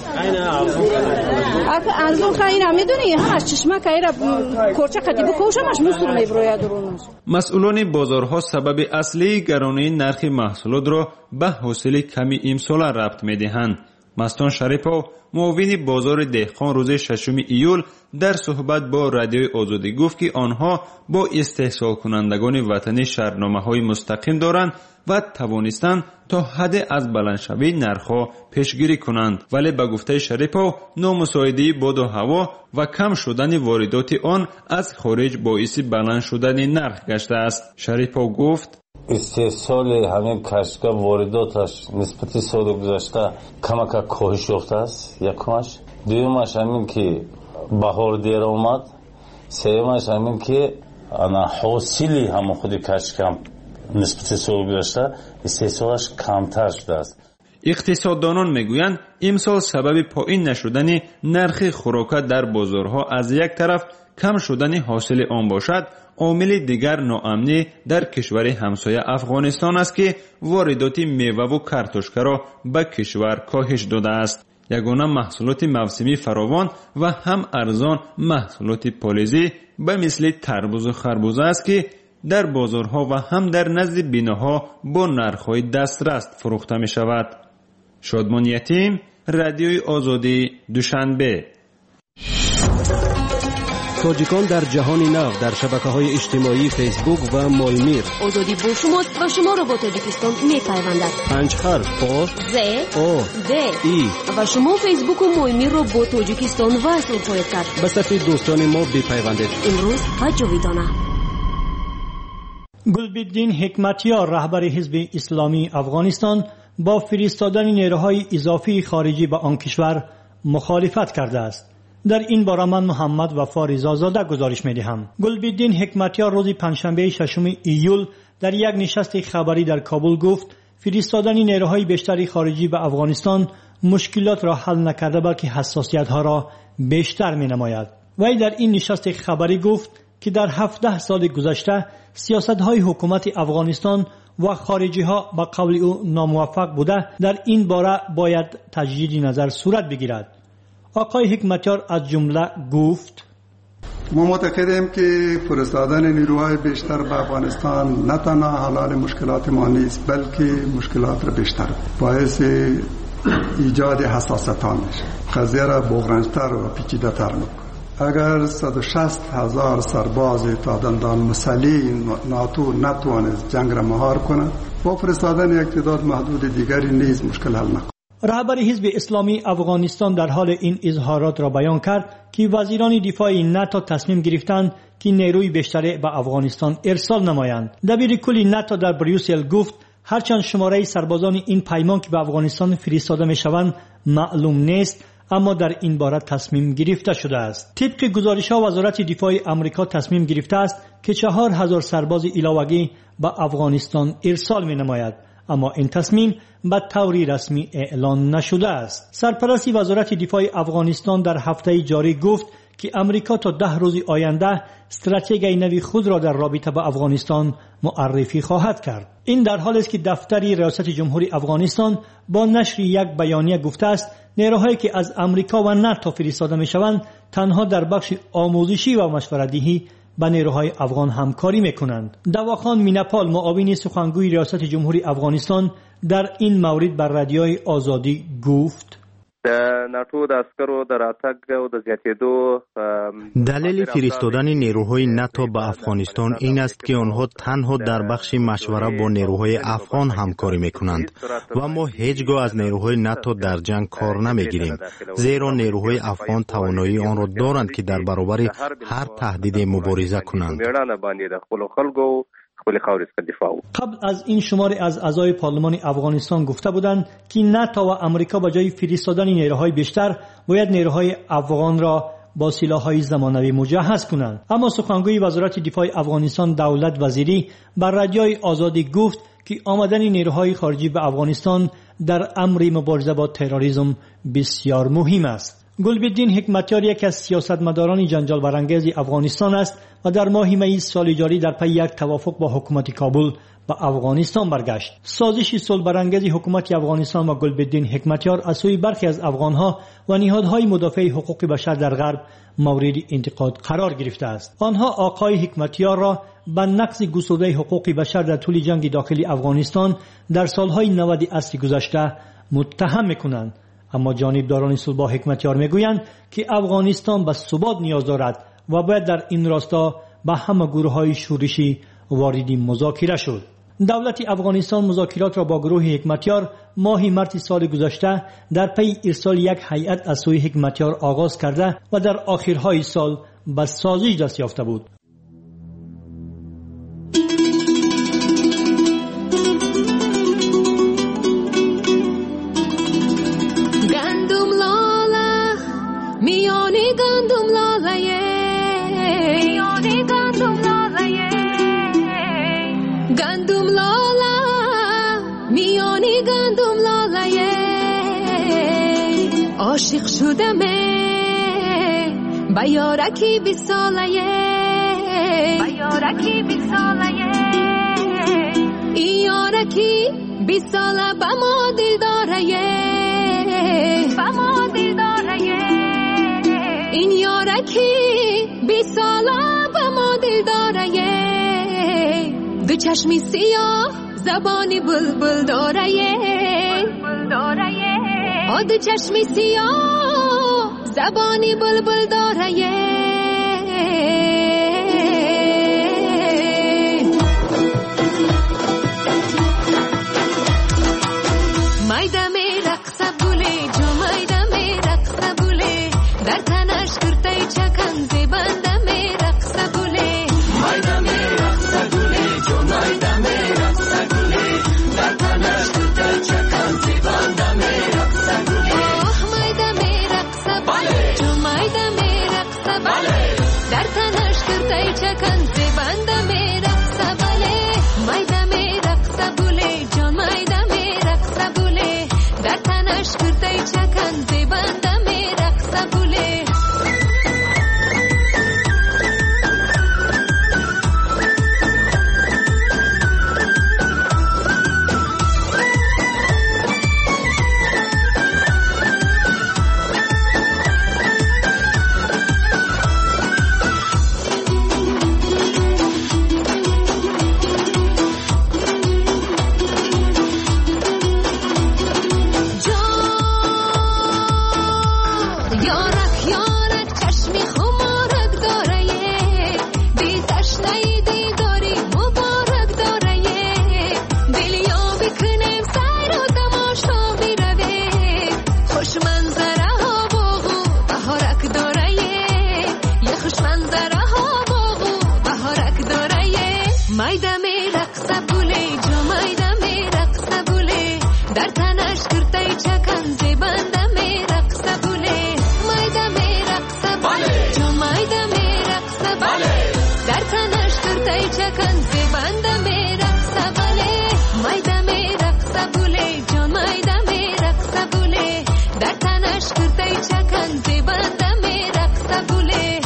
ака арзон хай ин медони ҳамаш чишма кайра корча қадибу кошамаш мусур меброяд рунус. масъулони бозорҳо сабаби аслии гаронии нархи маҳсулотро ба ҳосили ками имсола рабт медиҳанд. Мастон Шарипов муовини бозори деҳқон рӯзи шашуми июл дар суҳбат бо радиои Озодӣ гуфт ки онҳо бо истеҳсолкунандагони ватанӣ шартномаҳои мустақим доранд ва тавонистанд то ҳадде аз баландшавии нархҳо пешгирӣ кунанд. вале ба гуфтаи Шарипов номусоидии боду ҳаво ва кам шудани воридоти он аз хориҷ боиси баланд шудани нарх гаштааст. Шарипов гуфт: истеҳсоли ҳамин кашка воридоташ нисбати соли гузашта камака коҳиш ёфтааст. якумаш дуюмаш ҳамин ки баҳор дер омад. сеюмаш ҳамин ки ана ҳосили ҳамон худи кашкам нисбати соли гузашта истеҳсолаш камтар шудааст. иқтисоддонон мегӯянд имсол сабаби поин нашудани нархи хӯрока дар бозорҳо аз як тараф кам шудани ҳосили он бошад, عامل دیگر ناامنی در کشور همسایه افغانستان است که واردات میوه و کارتوشکا را به کشور کاهش داده است. یگانه محصولات موسمی فراوان و هم ارزان محصولات پالایزی به مثل تربوز و خربوزه است که در بازارها و هم در نزد بیناها با نرخ‌های دسترس فروخته می شود. شادمان یتیم، رادیوی آزادی، دوشنبه. تاجیکان در جهان نو در شبکه‌های اجتماعی فیسبوک و مایمیر. آزادی با شماست و شما را با تاجیکستان می‌پیوندد. پنج حرف آ ز او د ای و شما فیسبوک و مایمیر را با تاجیکستان وصل خواهید کرد. به صفحه دوستان ما بپیوندید. امروز هر جاویدانه. گلبدین حکمتیار رهبر حزب اسلامی افغانستان با فرستادن نیروهای اضافی خارجی به آن کشور مخالفت کرده است. در این باره من محمد وفا رضازاده گزارش می‌دهم. گلبدین حکمتیار روز پنجشنبه ششم ایول در یک نشست خبری در کابل گفت فرستادن نیروهای بیشتری خارجی به افغانستان مشکلات را حل نکرده بلکه حساسیت‌ها را بیشتر می‌نماید. وی در این نشست خبری گفت که در هفده سال گذشته سیاست‌های حکومت افغانستان و خارجی ها به قول او ناموفق بوده. در این باره باید تجدید نظر صورت بگیرد. آقای حکمتیار از جمله گفت ما معتقدیم که فرستادن نیروهای بیشتر به افغانستان نه تنها حل مشکلات ما نیست بلکه مشکلات را بیشتر باعث ایجاد حساسیت میشه. قضیه را بغرنج‌تر و پیچیده‌تر میکنه. اگر صد و شصت هزار سرباز تا دندان مسلح ناتو نتوانست جنگ را مهار کنند با فرستادن یک تعداد محدود دیگری نیز مشکل حل نکند. رهبر حزب اسلامی افغانستان در حال این اظهارات را بیان کرد که وزیران دفاع ناتو تصمیم گرفتند که نیروی بیشتری به افغانستان ارسال نمایند. دبیر کل ناتو در بریوسل گفت هرچند شماره سربازان این پیمان که به افغانستان فرستاده میشوند معلوم نیست اما در این باره تصمیم گرفته شده است. طبق گزارش‌ها وزارت دفاع آمریکا تصمیم گرفته است که چهار هزار سرباز علاوگی به افغانستان ارسال می‌نماید اما این تصمیم به طور رسمی اعلان نشده است. سرپرست وزارت دفاع افغانستان در هفته جاری گفت که امریکا تا ده روز آینده استراتژی نوی خود را در رابطه با افغانستان معرفی خواهد کرد. این در حالی است که دفتر ریاست جمهوری افغانستان با نشر یک بیانیه گفته است نیروهایی که از امریکا و ناتو فرستاده میشوند تنها در بخش آموزشی و مشورت‌دهی با نیروهای افغان همکاری میکنند. دواخان مینپال معاون سخنگوی ریاست جمهوری افغانستان در این مورد بر رادیوی آزادی گفت ناتو د عسکرو د راتګ او د زیاتېدو دلیل فرستادن نیروهای ناتو به افغانستان این است که آنها تنها در بخش مشوره با نیروهای افغان همکاری میکنند و ما هیچگاه از نیروهای ناتو در جنگ کار نمیگیریم زیرا نیروهای افغان توانایی آن را دارند که در برابر هر تهدید مبارزه کنند. قبل از این شماری از اعضای پارلمان افغانستان گفته بودند که ناتو و امریکا به جای فرستادن نیروهای بیشتر باید نیروهای افغان را با سلاح‌های زمانوی مجهز کنند. اما سخنگوی وزارت دفاع افغانستان دولت وزیری بر رادیوی آزادی گفت که آمدن نیروهای خارجی به افغانستان در امر مبارزه با تروریسم بسیار مهم است. گلبدین حکمتیار یکی از سیاستمداران جنجال برانگیز افغانستان است و در ماه می سال جاری در پی یک توافق با حکومت کابل به افغانستان برگشت. سازش صلح برانگیز حکومت افغانستان و گلبدین حکمتیار از سوی برخی از افغانها و نهادهای مدافع حقوق بشر در غرب مورد انتقاد قرار گرفته است. آنها آقای حکمتیار را به نقض گسترده حقوق بشر در طول جنگ داخلی افغانستان در سالهای نود عصر گذشته متهم می‌کنند. اما جانبداران صلح با حکمتیار میگویند که افغانستان به ثبات نیاز دارد و باید در این راستا به همه گروه‌های شورشی وارد مذاکره شد. دولت افغانستان مذاکرات را با گروه حکمتیار ماه مارس سال گذشته در پی ارسال یک هیئت از سوی حکمتیار آغاز کرده و در آخرهای سال به سازش دست یافته بود. عاشق شدمه با یارکی بی ساله یارکی بیست ساله این یارکی بیست ساله با ما دل داره با ما دل داره این یارکی بیست ساله با ما دل داره دو چشمی سیاه زبانی بلبل داره بلبل داره آ دو چشمی سیاه زبانی بلبل داره مایده می رقصه بوله جو مایده می رقصه بوله در تنش کرته چکن زیبنده می رقصه بوله مایده می رقصه بوله جو مایده می رقصه بوله در تنش کرته چکن زیبنده می رقصه بوله آه مایده می رقصه بوله جو مایده می رقصه بوله در تنش کرته چکن زیبنده می رقصه بوله مایده می رقصه بوله جو مایده می رقصه بوله در تنش کرده چکن زیبنده می رقصه بوله مایده می رقصه بوله جو مایده می رقصه بوله در تنش کرته چکن زیبنده می رقصه بوله مایده می رقصه بوله جو مایده می رقصه بوله در تنش کرته چکن زیبنده می رقصه بوله مایده می رقصه بوله جو مایده می رقصه بوله در تنش کرته چکن زیبنده می رقصه بوله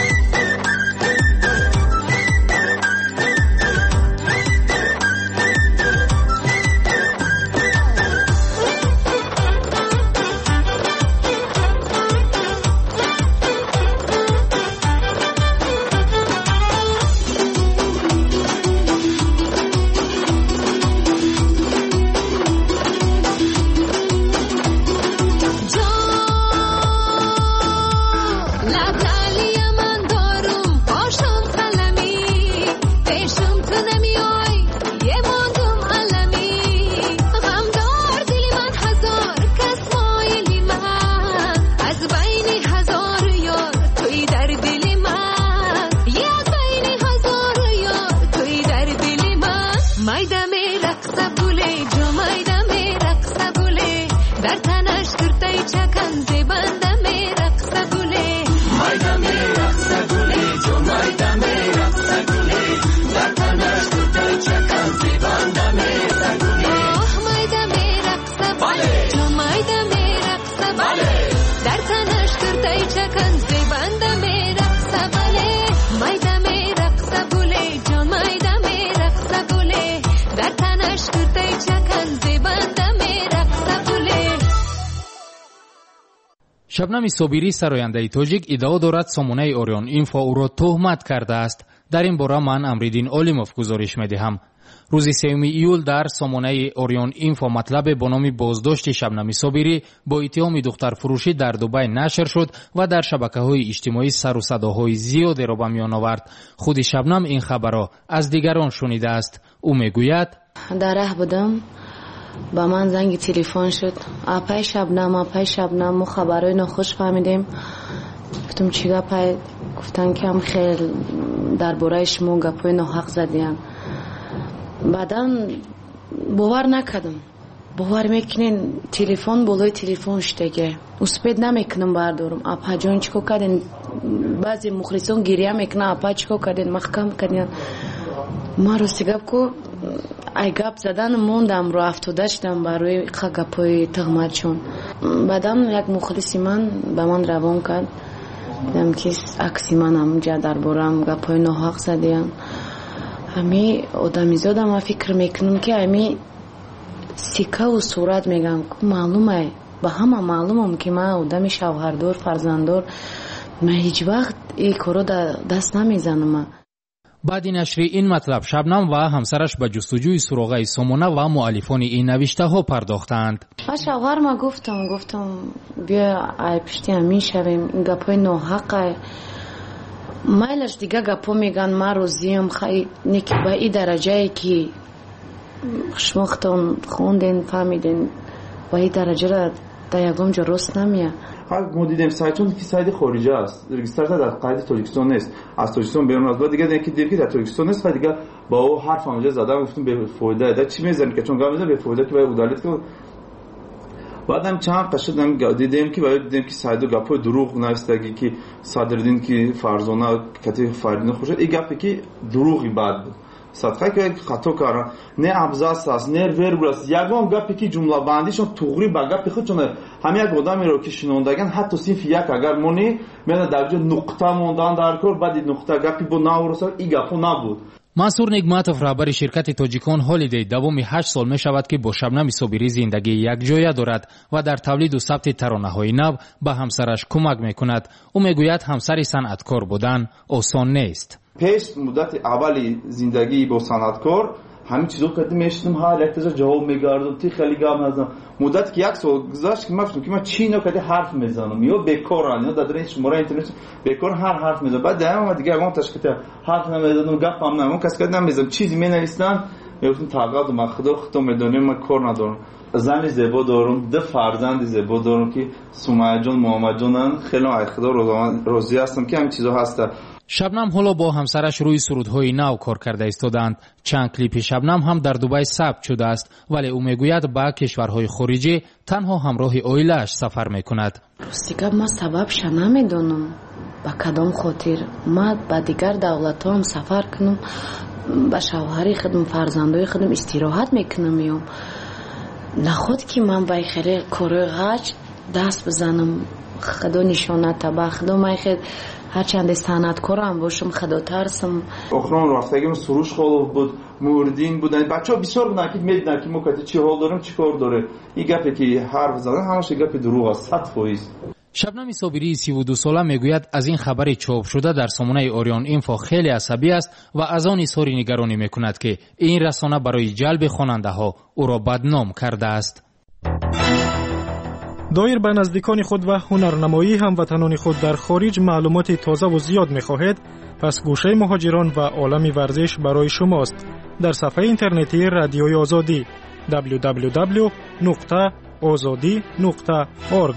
شبنم صابری سراینده تاجیک ادعا دارد سامانه اوریون اینفو او را تهمت کرده است. در این باره من امریدین عالموف گزارش می‌دهم. روز سوم ایول در سامانه اوریون اینفو مطلب با نام بازداشت شبنم صابری با اتهام دختر فروشی در دبی نشر شد و در شبکه‌های اجتماعی سر و صداهای زیادی را به میان آورد. خود شبنم این خبر را از دیگران شنیده است. او میگوید در راه بودم، با من زنگ تلفن شد، اپای شبنم اپای شبنم ما خبرای ناخوش فهمیدیم. گفتم چی گپای؟ گفتن که هم خیلی درباره شما گپای ناحق زدین. بعدا باور نکردم. باور میکنین تلفن بالای تلفن شدگه اسپید نمیکنم بردارم. اپا جان چیکو کردین؟ بعضی مخلصان گریه میکنن اپا چیکو کردین؟ محکم کردین. ما راستی گپ کو ای گپ زدن موندم رو افتاده شدم برای گپای تهمت چون. بعدم یک مخلصی من به من روان کرد دیدم که عکسی من همونجا دربارم گپای ناحق زدیم. همی آدمیزاد هم فکر میکنم که همی سیکه و صورت میگم که معلومه به همه معلومم که من آدمی شوهردار فرزنددار من هیچ وقت این کارو دست نمیزنم. بعد نشر این مطلب شبنم و همسرش به جستجوی سراغ سمونه و مؤلفان این نوشته ها پرداختند. من شوهر ما گفتم گفتم بیا ای پشتی همین شویم این گپای ناحقه مایلش دیگه گپا میگن من روزیم خیلی نیکی به این درجه ای که شما خودتون خوندین فهمیدین به این درجه را در یکم جا رست نمیه. ما دیدیم سایتون که سایت خارجی است رجیستر در قید تاجیکستان نیست از تاجیکستان بیرون از بعد دیگه دیگه دیگه در تاجیکستان نیست دیگه با او حرف اونجا زدم گفتم به فایده ده چی میزنه که چون گفتم به فایده که باید عدالت که بعدم چند قشدم دیدیم که باید دیدیم که سایت گپای دروغ نوشتگی که صدردین که فرزانه کتی فردین خوشت این گپی که دروغی بعد بود صدقه که خطا کردن نه ابزاس است نه وربل است یگان گپی که جمله بندیشون توغری به گپ خود چون همه یک آدمی رو که شنوندگان حتی صرف یک اگر مونی من در جای نقطه موندن در کار بعد نقطه گپی با ناورسال این گپو نبود. منصور نگمتوف رهبر شرکت تاجیکان هالیدی دومی هشت سال می شود که با شبنم صابری زندگی یک جایه دارد و در تولید و ثبت ترانه‌های نو به همسرش کمک می کند. او میگوید همسر صنعتکار بودن آسان نیست. پیش مدت اولی زندگی با صنعتکار همین چیزو کردم میشتم ها لکتر جواب میگردم تی خیلی گام نزدم مدت که یک سال گذشت که مفتم که من چی نکردم حرف میزنم یا بیکارن یا در این شماره اینترنت بیکار هر حرف میزنم بعد دائما دیگه اون تشکیل حرف نمیزدم گپم نمیزدم کس کردم نمیزدم چیزی مینویسن میگفتم تقاضا من خدا خودم میدونم من کار ندارم زن زیبا دارم دو فرزند زیبا دارم که سمیه جان محمد جانن خیلی خدا راضی هستم که همین چیزا هست. شبنم حالا با همسرش روی سرودهای نو کار کرده ایستادند. چند کلیپ شبنم هم در دبی ثبت شده است ولی او میگوید با کشورهای خارجی تنها همراه اویلش سفر میکند. راستی ما سببش نمیدونم با کدام خاطر ما با دیگر دولت هم سفر کنم با شوهری خودم فرزندای خودم استراحت میکنم میام نخود که من با خیلی کار غچ دست بزنم خدا نشانه تبا خدا من خیلی هرچند صنعتکارم باشم خدا ترسم. اخران رفتگیم سروش خالو بود موردین بودن بچه ها بسیار بودن که میدن که مکتی چی حال دارم چی کار داره این گپی که حرف زدن همش گپ دروغ است صد فایز. شبنم صابری سی و دو ساله میگوید از این خبر چاپ شده در سامانه اوریون اینفو خیلی عصبی است و از آن اظهار نگرانی میکند که این رسانه برای جلب خواننده ها او را بدنام کرده است. دایر به نزدیکان خود و هنرنمایی هموطنان خود در خارج معلومات تازه و زیاد می‌خواهید پس گوشه مهاجران و عالم ورزش برای شماست در صفحه اینترنتی رادیوی آزادی دبلیو دبلیو دبلیو نقطه آزادی نقطه اورگ.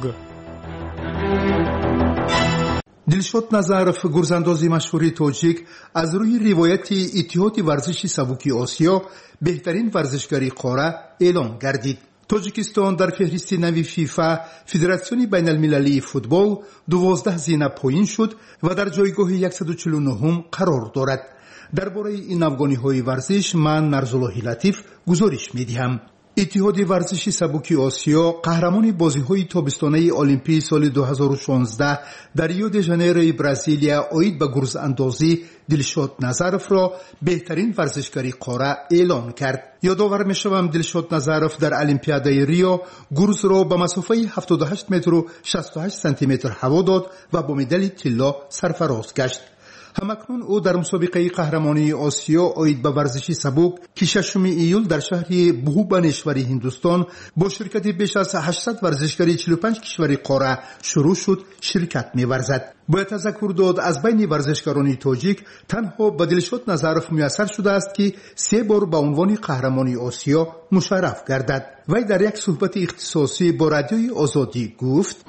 دلشاد نظرов گرزاندازی مشهور تاجیک از روی روایت اتحاد ورزش سبوکی آسیا بهترین ورزشکاری قاره اعلام گردید. تاجیکستان در فهرست نوی فیفا فدراسیون بین المللی فوتبال دوازده زینه پایین شد و در جایگاه صد و چهل و نه قرار دارد. درباره این افغانی ورزش من نرزالله لطیف گزارش میدهم. اتحاد ورزش سبوکی آسیا قهرمان بازی‌های تابستانه المپیک سال دو هزار و شانزده در ریو دی ژانیروی برزیلیا اوید به گرز اندازی دلشاد نظرов را بهترین ورزشکاری قاره اعلان کرد. یادآور می‌شوم دلشاد نظرов در المپیادای ریو گرز را به مسافه هفتاد و هشت متر و شصت و هشت سانتی متر هوا داد و با مدال طلا سرفراز گشت. همکنون او در مسابقه قهرمانی آسیا اوید به ورزش سبک که ششم ایول در شهر بهوبانشور هندوستان با شرکت بیش از هشتصد ورزشکار چهل و پنج کشور قاره شروع شد شرکت می‌ورزد. باید تذکر داد از بین ورزشکاران تاجیک تنها به دلشاد نظرов میسر شده است که سه بار به عنوان قهرمانی آسیا مشرف گردد. وی در یک صحبت اختصاصی با رادیوی آزادی گفت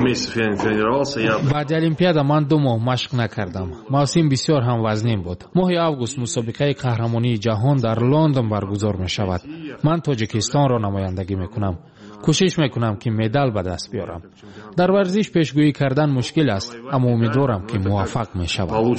بعد المپیادا من دو ماه مشق نکردم. موسم بسیار هم وزنین بود. ماه آگوست مسابقه قهرمانی جهان در لندن برگزار می شود. من تاجیکستان را نمایندگی می کنم. کوشش میکنم که مدال به دست بیارم. در ورزش پیشگویی کردن مشکل است، اما امیدوارم که موفق میشوم.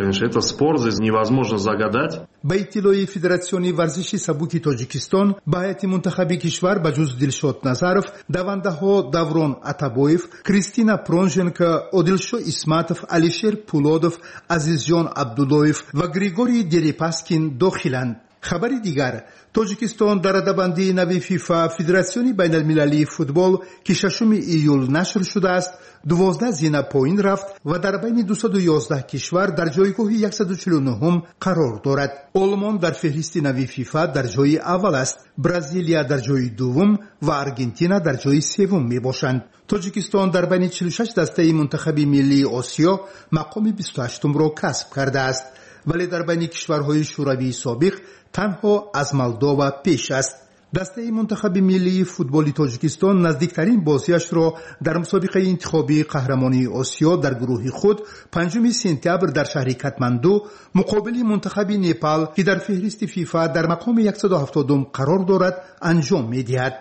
به اطلاع فدراسیون ورزشی سبوکی تاجیکستان، به هیئت منتخبی کشور به جز دلشاد نظرов، دونده ها دوران عطابویف، کریستینا پرونژنکا، عادلشو اسمتов، علیشیر پولادov، عزیزجان عبداللهیف و گریگوری دریپاسکین داخلند. خبری دیگر، تاجیکستان در رده‌بندی نوی فیفا فدراسیون بین المللی فوتبال که ششم ایول نشر شده است، دوازده زینه پایین رفت و در بین دویست و یازده کشور در جایگاه صد و چهل و نه قرار دارد. آلمان در فهرست نوی فیفا در جای اول است، برزیلیا در جای دوم و آرژانتین در جای سوم می باشند. تاجیکستان در بین چهل و شش دسته منتخب ملی آسیا مقام بیست و هشتم را کسب کرده است، ولی در بین کشورهای شوروی سابق تنها از مولداوا پیش است. دسته منتخب ملی فوتبال تاجیکستان نزدیکترین بازیش را در مسابقه انتخابی قهرمانی آسیا در گروه خود پنجم سپتامبر در شهر کاتماندو مقابل منتخب نپال که در فهرست فیفا در مقام صد و هفتاد قرار دارد انجام می‌دهد.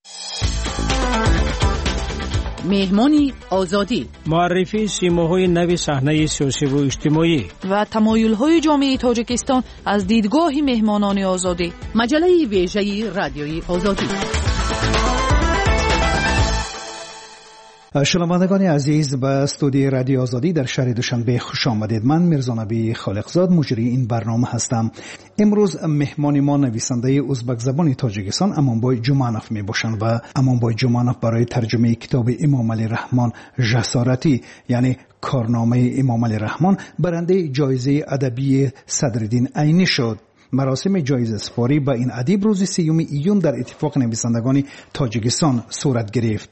مهمانی آزادی، معرفی سیماهای نو صحنه سیاسی و اجتماعی و تمایل‌های جامعه تاجیکستان از دیدگاه مهمانان آزادی. مجله ویژه رادیوی آزادی. شنوندگان عزیز، به استودیوی رادیو آزادی در شهر دوشنبه خوش آمدید. من میرزا نبی خالقزاد مجری این برنامه هستم. امروز مهمان ما نویسنده ازبک زبان تاجیکستان امانبای جمانوف می باشند و امانبای جمانوف برای ترجمه کتاب امام علی رحمان جسارتی یعنی کارنامه امام علی رحمان برنده جایزه ادبی صدرالدین عینی شد. مراسم جایزه سپاری با این ادیب روز سیوم ایون در اتفاق نویسندگان تاجیکستان صورت گرفت.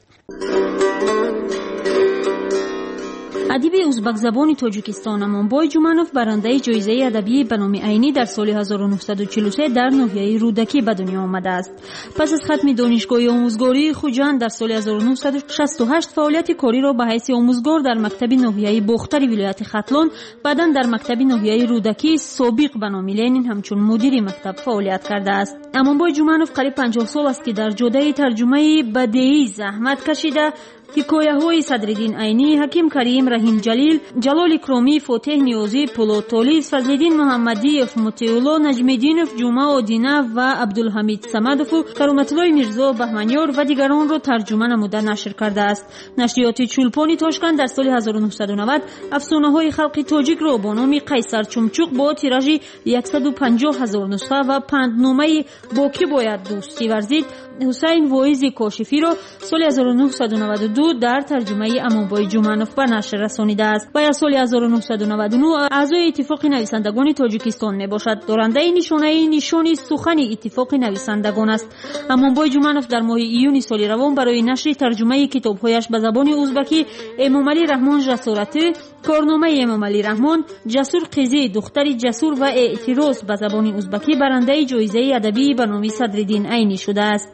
ادیب ازبک زبان تاجیکستان امانبای جمانوف برنده جایزه ادبی به نام عینی در سال هزار و نهصد و چهل و سه در ناحیه رودکی به دنیا آمده است. پس از ختم دانشگاه آموزگاری خوجند در سال هزار و نهصد و شصت و هشت فعالیت کاری را به حیث آموزگار در مکتب ناحیه بختر ولایت ختلان، بعداً در مکتب ناحیه رودکی سابق به نام لنین همچون مدیر مکتب فعالیت کرده است. امانبای جمانوف قریب پنجاه سال است که در جاده ترجمه بدیعی زحمت کشیده. حکایه‌های صدرالدین عینی، حکیم کریم، رحیم جلیل، جلال کرامی، فاتح نیازی، پولاد طالیس، فضلالدین محمدیف، مطیع‌الله نجمی‌دینف، جمعه آدینه و عبدالحمید صمدوف و کرامت‌الله میرزا بهمنیار و دیگران را ترجمه نموده نشر کرده است. نشریات چولپانی تاشکند در سال هزار و نهصد و نود افسانه‌های خلق تاجیک را با نام قیصر چمچوق با تیراژ صد و پنجاه هزار نسخه و پندنامه با کی باید دوستی ورزید حسین واعظی کاشفی را سال هزار و نهصد و نود و دو در ترجمه امانبای جمانوف به نشر رسانیده است. و سال هزار و نهصد و نود و نه اعضای اتفاق نویسندگان تاجیکستان می باشد. دارنده نشانه نشانی سخن اتفاق نویسندگان است. امانبای جمانوف در ماه ایون سال روان برای نشر ترجمه کتاب‌هایش به زبان ازبکی امام علی رحمان جسارتی، کارنامه امام علی رحمان، جسور قیزی دختر جسور و اعتراض به زبان ازبکی برنده جایزه ادبی به نام صدرالدین عینی شده است.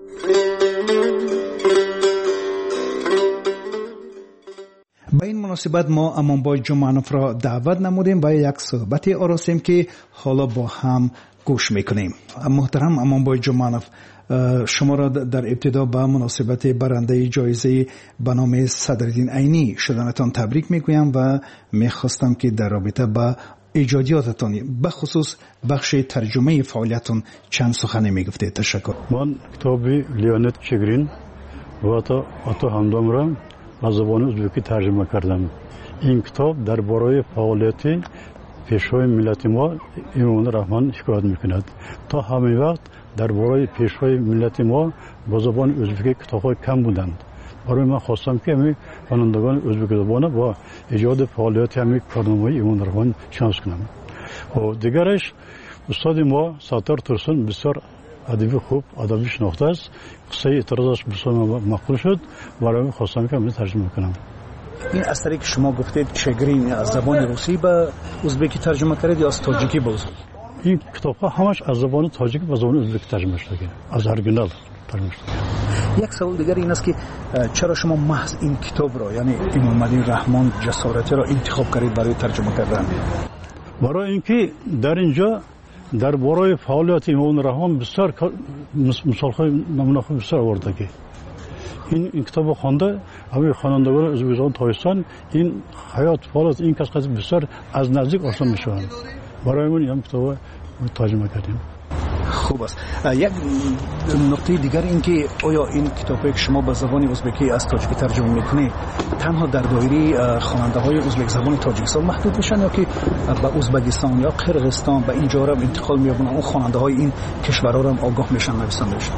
به این مناسبت ما امانبای جمانوف را دعوت نمودیم و یک صحبت آراستیم که حالا با هم گوش میکنیم. محترم امانبای جمانوف، شما را در ابتدا به مناسبت برنده جایزه به نام صدرالدین عینی شدنتان تبریک میگویم و میخواستم که در رابطه با ایجادیاتتان به خصوص بخش ترجمه فعالیتون چند سخنی میگفتید. تشکر. من کتاب لیونت چگرین و تا اتو همدام را از زبان ازبکی ترجمه کردم. این کتاب درباره فعالیت پیشوای ملت ما امام رحمان شکایت میکند. تا همین وقت درباره پیشوای ملت ما با زبان ازبکی کتاب‌های کم بودند. برای من خواستم که همین خوانندگان ازبک زبان با ایجاد فعالیت همین کارنامه امام رحمان شانس کنم. و دیگرش استاد ما ساتار ترسون بسیار ادبی خوب ادبی شناخته است. قصه اعتراضش بسیار مقبول شد. برای من خواستم که همین ترجمه کنم. این اثری که شما گفتید چگرین از زبان روسی به ازبکی ترجمه کردید یا از تاجیکی به ازبکی؟ این کتاب‌ها همش از زبان تاجیک و زبان ازبکی ترجمه شده. از اورجینال ترجمه شده. یک سوال دیگر این است که چرا شما محض این کتاب را یعنی امام علی رحمان جسارتی را انتخاب کردید برای ترجمه کردن؟ برای اینکه در اینجا در برای فعالیت امام رحمان بسیار مثال‌های نمونه‌های بسیار آورده که این این کتاب خوانده همه خوانندگان ازبکستان تاجیکستان این حیات فعالیت این کسایی بسیار از نزدیک آشنا میشوند. برای من این کتاب ترجمه کردیم. خوب است. یک نکته دیگر این که آیا این کتابی که شما به زبان ازبکی از تاجیکی ترجمه میکنید تنها در دایره خواننده های ازبک زبان تاجیکستان محدود میشن یا که به ازبکستان یا قرقیزستان به اینجا هم انتقال مییابن اون خواننده های این کشورها هم آگاه میشن نویسندهشون؟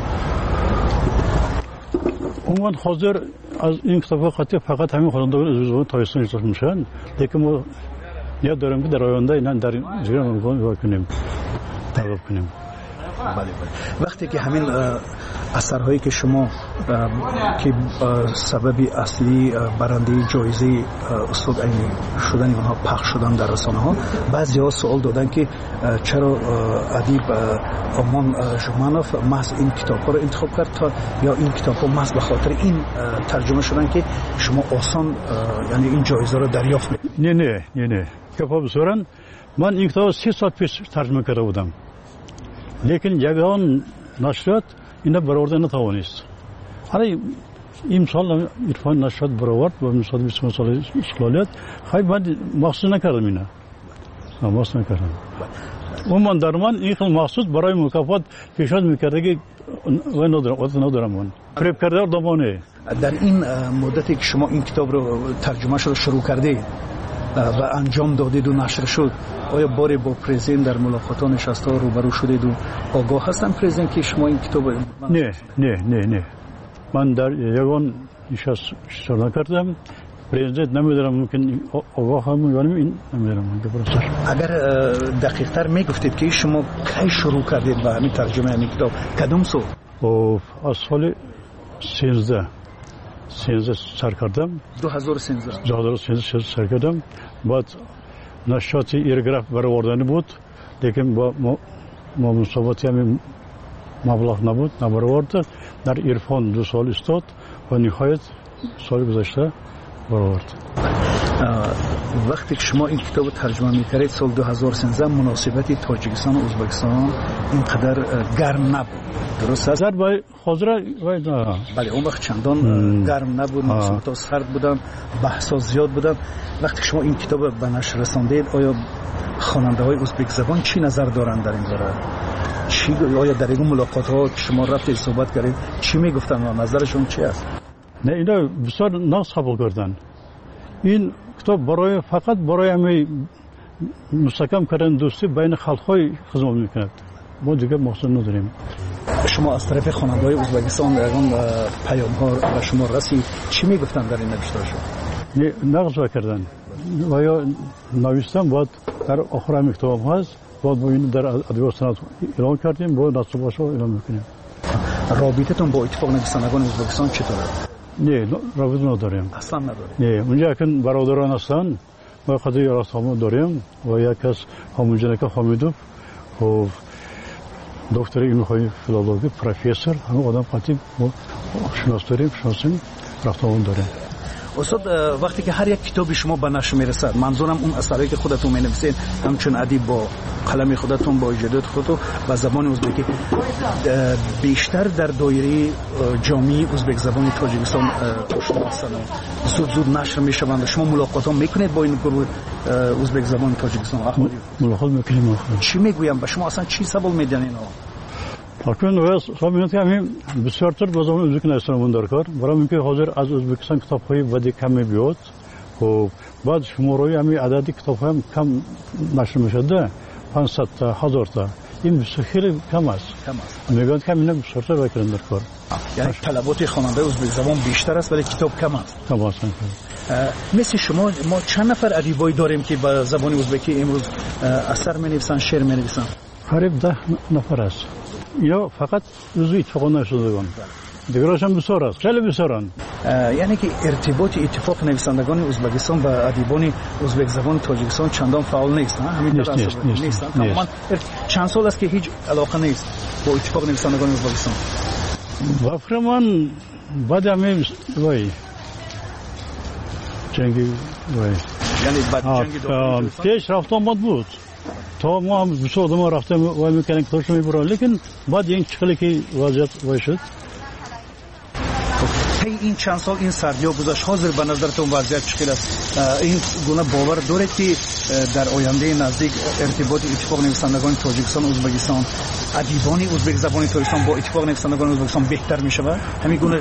عموما حاضر از این کتاب خاطر فقط همین خوانندگان ازبک زبان تاجیکستان اجازه میشن، لیکن ما نیاز داریم که در آینده اینا در جریان میکنیم کنیم ترغیب کنیم. بله بله. وقتی که همین اثرهایی که شما که سبب اصلی برنده جایزه استاد عینی شدن اونها پخش شدن در رسانه ها، بعضی‌ها سوال دادن که چرا ادیب آمان ژومانوف محض این کتاب‌ها رو انتخاب کرد تا یا این کتاب‌ها محض به خاطر این ترجمه شدن که شما آسان یعنی این جایزه رو دریافت کنید؟ نه نه نه نه کتاب بسیارن. من این کتاب سه سال پیش ترجمه کرده بودم، لیکن یگان نشریات اینا برآورده نتوانست. حالا امسال عرفان نشریات برآورد و امسال بیست سال اشغالیت خیلی من مخصوص نکردم اینا. مخصوص نکردم. عموما در من این خیلی مخصوص برای مکافات پیشنهاد میکرده که و ندارم وقت ندارم من. فریب کرده دامانه. در این مدتی که شما این کتاب رو ترجمه شده شروع کردید و انجام دادید و نشر شد، آیا باری با پرزیدنت در ملاقات نشسته ها روبرو شدید و آگاه هستن پرزیدنت که شما این کتاب؟ نه نه نه نه من در یگان نشست شروع کردم. پرزیدنت نمیدونم ممکن آگاه هم یعنی این نمیدونم. اگر دقیق تر میگفتید که شما کی شروع کردید با همین ترجمه همین کتاب؟ کدوم سال؟ از سال سیزده سیزده سر کردم. دو هزار و سیزده دو هزار و سیزده سر کردم. بعد نشاطی ایرگراف برآوردنی بود، لیکن با ما مسابقاتی همین مبلغ نبود نبرآورد. در عرفان دو سال استاد و نهایت سال گذشته برآورد. وقتی که شما این کتاب ترجمه میکردید سال دو هزار و سیزده مناسبت تاجیکستان و ازبکستان اینقدر گرم نبود، درست است؟ در حاضر بله اون وقت چندان گرم نبود، مناسبت‌ها سرد بودن، بحث‌ها زیاد بودن. وقتی شما این کتاب به نشر رساندید آیا خواننده‌های ازبک زبان چی نظر دارند در این باره؟ چی آیا در این ملاقات‌ها که شما رفتید صحبت کردید چی میگفتن و نظرشون چی است؟ نه اینا بسیار نقص قبول کردن. این کتاب برای فقط برای همه مستحکم کردن دوستی بین خلق‌های خدمت می‌کند. ما دیگه مقصد نداریم. شما از طرف خواننده‌های ازبکستان در اون پیام‌ها و شما رسید چی میگفتن در این نوشته‌هاشون؟ نقض کردن و یا نوشتن بعد در آخر همین کتاب هست، بعد ما این در ادبیات سنت اعلام کردیم، بعد نصبش رو اعلام می‌کنیم. رابطتون با اتفاق نویسندگان ازبکستان چطوره؟ نه رابطه نداریم. اصلا نداریم. نه اونجا که برادران هستن ما خدای راستامو داریم و یک از همونجا که حمیدوف و دکتر علوم فیلولوژی پروفسور همه آدم قاطی ما شناس داریم، شناسیم، راستامون داریم. استاد وقتی که هر یک کتابی شما به نشر میرسد، منظورم اون اثرایی که خودتون مینویسید همچون ادیب با قلم خودتون با ایجادات خودتون و زبان ازبکی، بیشتر در دایره جامعه ازبک زبان تاجیکستان آشنا هستند، زود زود نشر میشوند و شما ملاقات هم میکنید با این گروه ازبک زبان تاجیکستان؟ ملاقات میکنیم. چی میگویم به شما؟ اصلا چی سوال میدن اینا؟ حاکم و سامیت که همین بسیار تر با زبان ازبکی نوشتن درکار، برای اینکه حاضر از ازبکستان کتاب‌های ودی کم بیاد و بعد شماره همین عددی کتاب‌ها هم کم نشر میشده، پانصد تا هزار تا، این بسیار خیلی کم است. کم است. میگن که اینا بسیار تر بکنن درکار. یعنی طلبات خواننده ازبک زبان بیشتر است ولی کتاب کم است. کم است. مثل شما ما چند نفر ادیبایی داریم که با زبان ازبکی امروز اثر می‌نویسن، شعر می‌نویسن؟ قریب ده نفر است. یا فقط روزی اتفاق نشدگان دیگرش هم بسیار است، خیلی بسیارند. یعنی که ارتباط اتفاق نویسندگان ازبکستان و ادیبان ازبک زبان تاجیکستان چندان فعال نیست، همین نیست نیست نیست, نیست. تماما چند سال است که هیچ علاقه نیست با اتفاق نویسندگان ازبکستان. وفر من بعد همین وای جنگی وای یعنی بعد جنگی دو پیش رفت آمد بود تا ما هم بسیار ما رفتیم و میکنیم که توش میبرن، لیکن بعد این چخلی که وضعیت وای شد. طی این چند سال این سردی‌ها گذشت، حاضر به نظرتون وضعیت چقدر است؟ این گونه باور دارید که در آینده نزدیک ارتباط اتفاق نویسندگان تاجیکستان ازبکستان، ادیبان ازبک زبان تاجیکستان با اتفاق نویسندگان ازبکستان بهتر می‌شود؟ همین گونه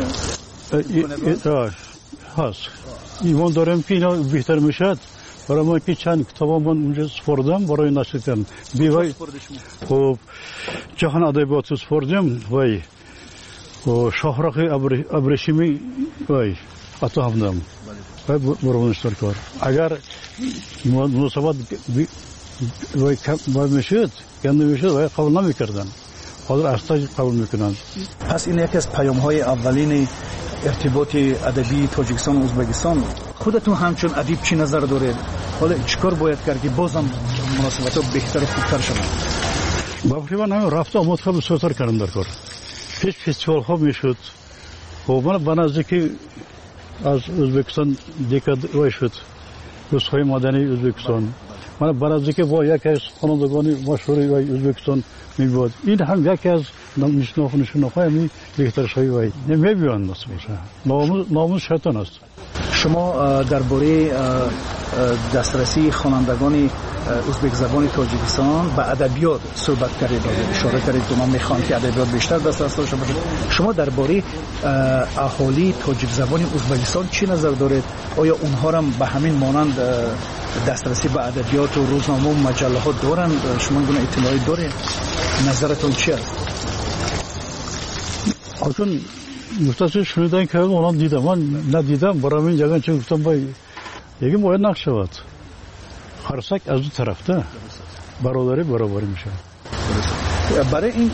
هست. ایمان دارم که اینا بهتر میشد. برای ما که چند کتاب من اونجا سپردم برای نشر کردن. بیوای خب جهان ادبیات سپردم وای و شاهرخ ابریشمی وای عطا همدم و برای نشر کار. اگر مناسبت وای کم میشد کنده میشد وای قبول نمیکردن. حاضر اصلا قبول میکنن. پس این یکی از پیام‌های اولین ارتباط ادبی تاجیکستان و ازبکستان. خودتون همچون ادیب چی نظر دارید؟ حالا چیکار باید کرد که بازم مناسبت‌ها بهتر و خوبتر شود؟ با من هم رفت آمد خیلی بسیار کردم در کار. هیچ فستیوال ها میشد. و من به نزدیکی از ازبکستان دیکاد وای شد. دوستای مدنی ازبکستان. من به نزدیکی با یکی از خوانندگان مشهوری وای ازبکستان میبود. این هم یکی از نشناخته نشناخته می بهتر شوی وای نمیبیان نصب باشه. ناموز ناموز شیطان است. شما درباره دسترسی خوانندگان ازبک زبان تاجیکستان به ادبیات صحبت کردید، اشاره کردید که ما میخوام که ادبیات بیشتر دسترس داشته باشه. شما درباره اهالی تاجیک زبان ازبکستان چی نظر دارید؟ آیا اونها هم به همین مانند دسترسی به ادبیات و روزنامه و مجله ها دارن؟ شما گونه اطلاعی دارید؟ نظرتون چی است؟ آخون مختصر شنیدن که اونم دیدم، من ندیدم. برای من جگه چه گفتم باید یکی باید نقش شود. خرسک از دو طرفته برادری برابری میشه. برای این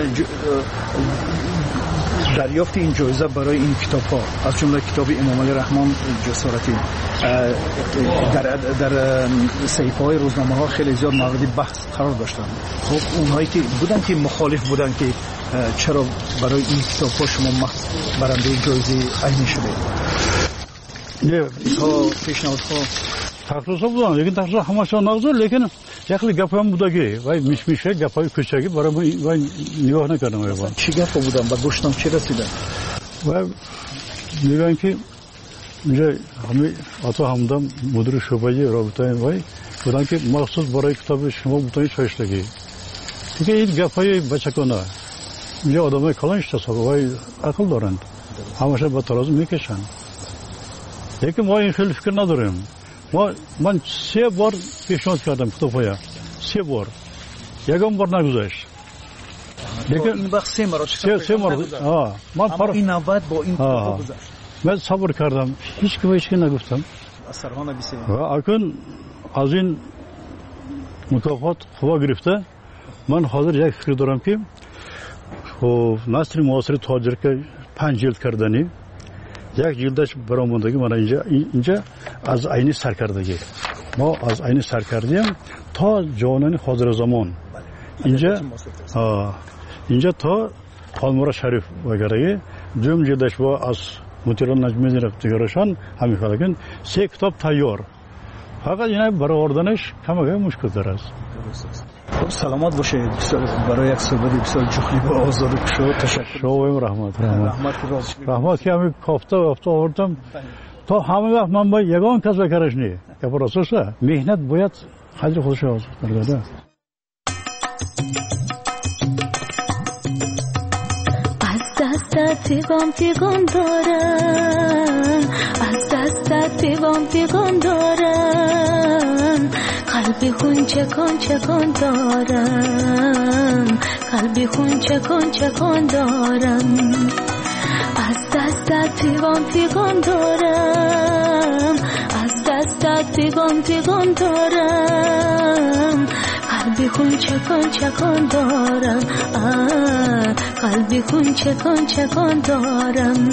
دریافت این جایزه برای این کتاب ها از جمله کتاب امام علی رحمان جسارتی در در صحیفه های روزنامه ها خیلی زیاد مورد بحث قرار داشتن. خب اونهایی که بودن که مخالف بودن که چرا برای این کتاب ها شما برنده جایزه عینی شده؟ نه ها پیشنهاد ها تخصص بودن، لیکن تخصص همشون نگذار. لیکن یکی گپ هم بوده که وای میش میشه گپای کوچکی برای من وای نگاه نکردم. وای چی گپ بودن؟ با گوشتم چی رسیدن؟ وای میگن که اینجا همه عطا همدم مدیر شعبه رابطه وای بودن که مخصوص برای کتاب شما بودن شایستگی. دیگه این گپای بچگانه اینجا آدمای کلان اشتباه وای عقل دارند، همشه با ترازو میکشن. لیکن ما این خیلی فکر نداریم. ما من سه بار پیشنهاد کردم کتاب‌ها، سه بار یکم بار نگذاشت. لیکن این وقت سه مرا سه سه مرا آه من پر این نوبت با این کتاب گذاشت. من صبر کردم، هیچ کی هیچ کی نگفتم. اثرها نبیسه. و اکنون از این مکافات خواه گرفته من حاضر یک فکر دارم که خب نصر معاصر تاجر که پنج جلد کردنی یک جلدش برآمدگی من اینجا اینجا از عین سرکردگی ما از عین سرکردیم تا جوانان حاضر زمان اینجا اینجا تا خانمورا شریف وگرایی دوم جلدش با از مطیران نجمی رفتگرشان همین خالقین سه کتاب تیار. فقط اینا برای آوردنش کمک مشکل داره است. سلامت باشید. برای یک صحبت بسیار جوخی و آزاد شد تشکر. شما رحمت رحمت رحمت که همین کافته وقت آوردم تا همه وقت من با یگان کس بکرش نی که پروسسه مهنت باید خرج خودش آزاد. دستت پیغام پیغام دارم، از دستت پیغام پیغام دارم، قلبی خون چکان چکان دارم، قلبی خون چکان چکان دارم، از دستت پیغام پیغام دارم، از دستت پیغام پیغام دارم، قلبی خون چکان چکان دارم، قلبی خون چکان چکان دارم.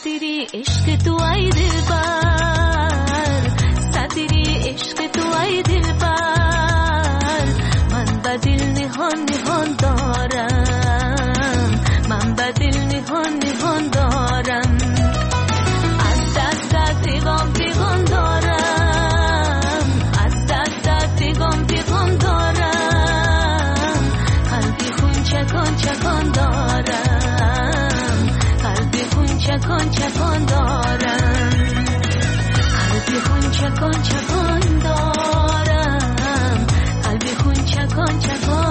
سطری عشق تو ای دلبر سطری عشق تو ای دلبر من به دل نهان نهان دارم من به دل نهان نهان دارم از دست پیغام پیغام دارم از دست پیغام پیغام دارم قلبی خون چکان چکان دارم قلبی خون چکان چکان دارم قلبی خون چکان چکان دارم قلبی خون چکان چکان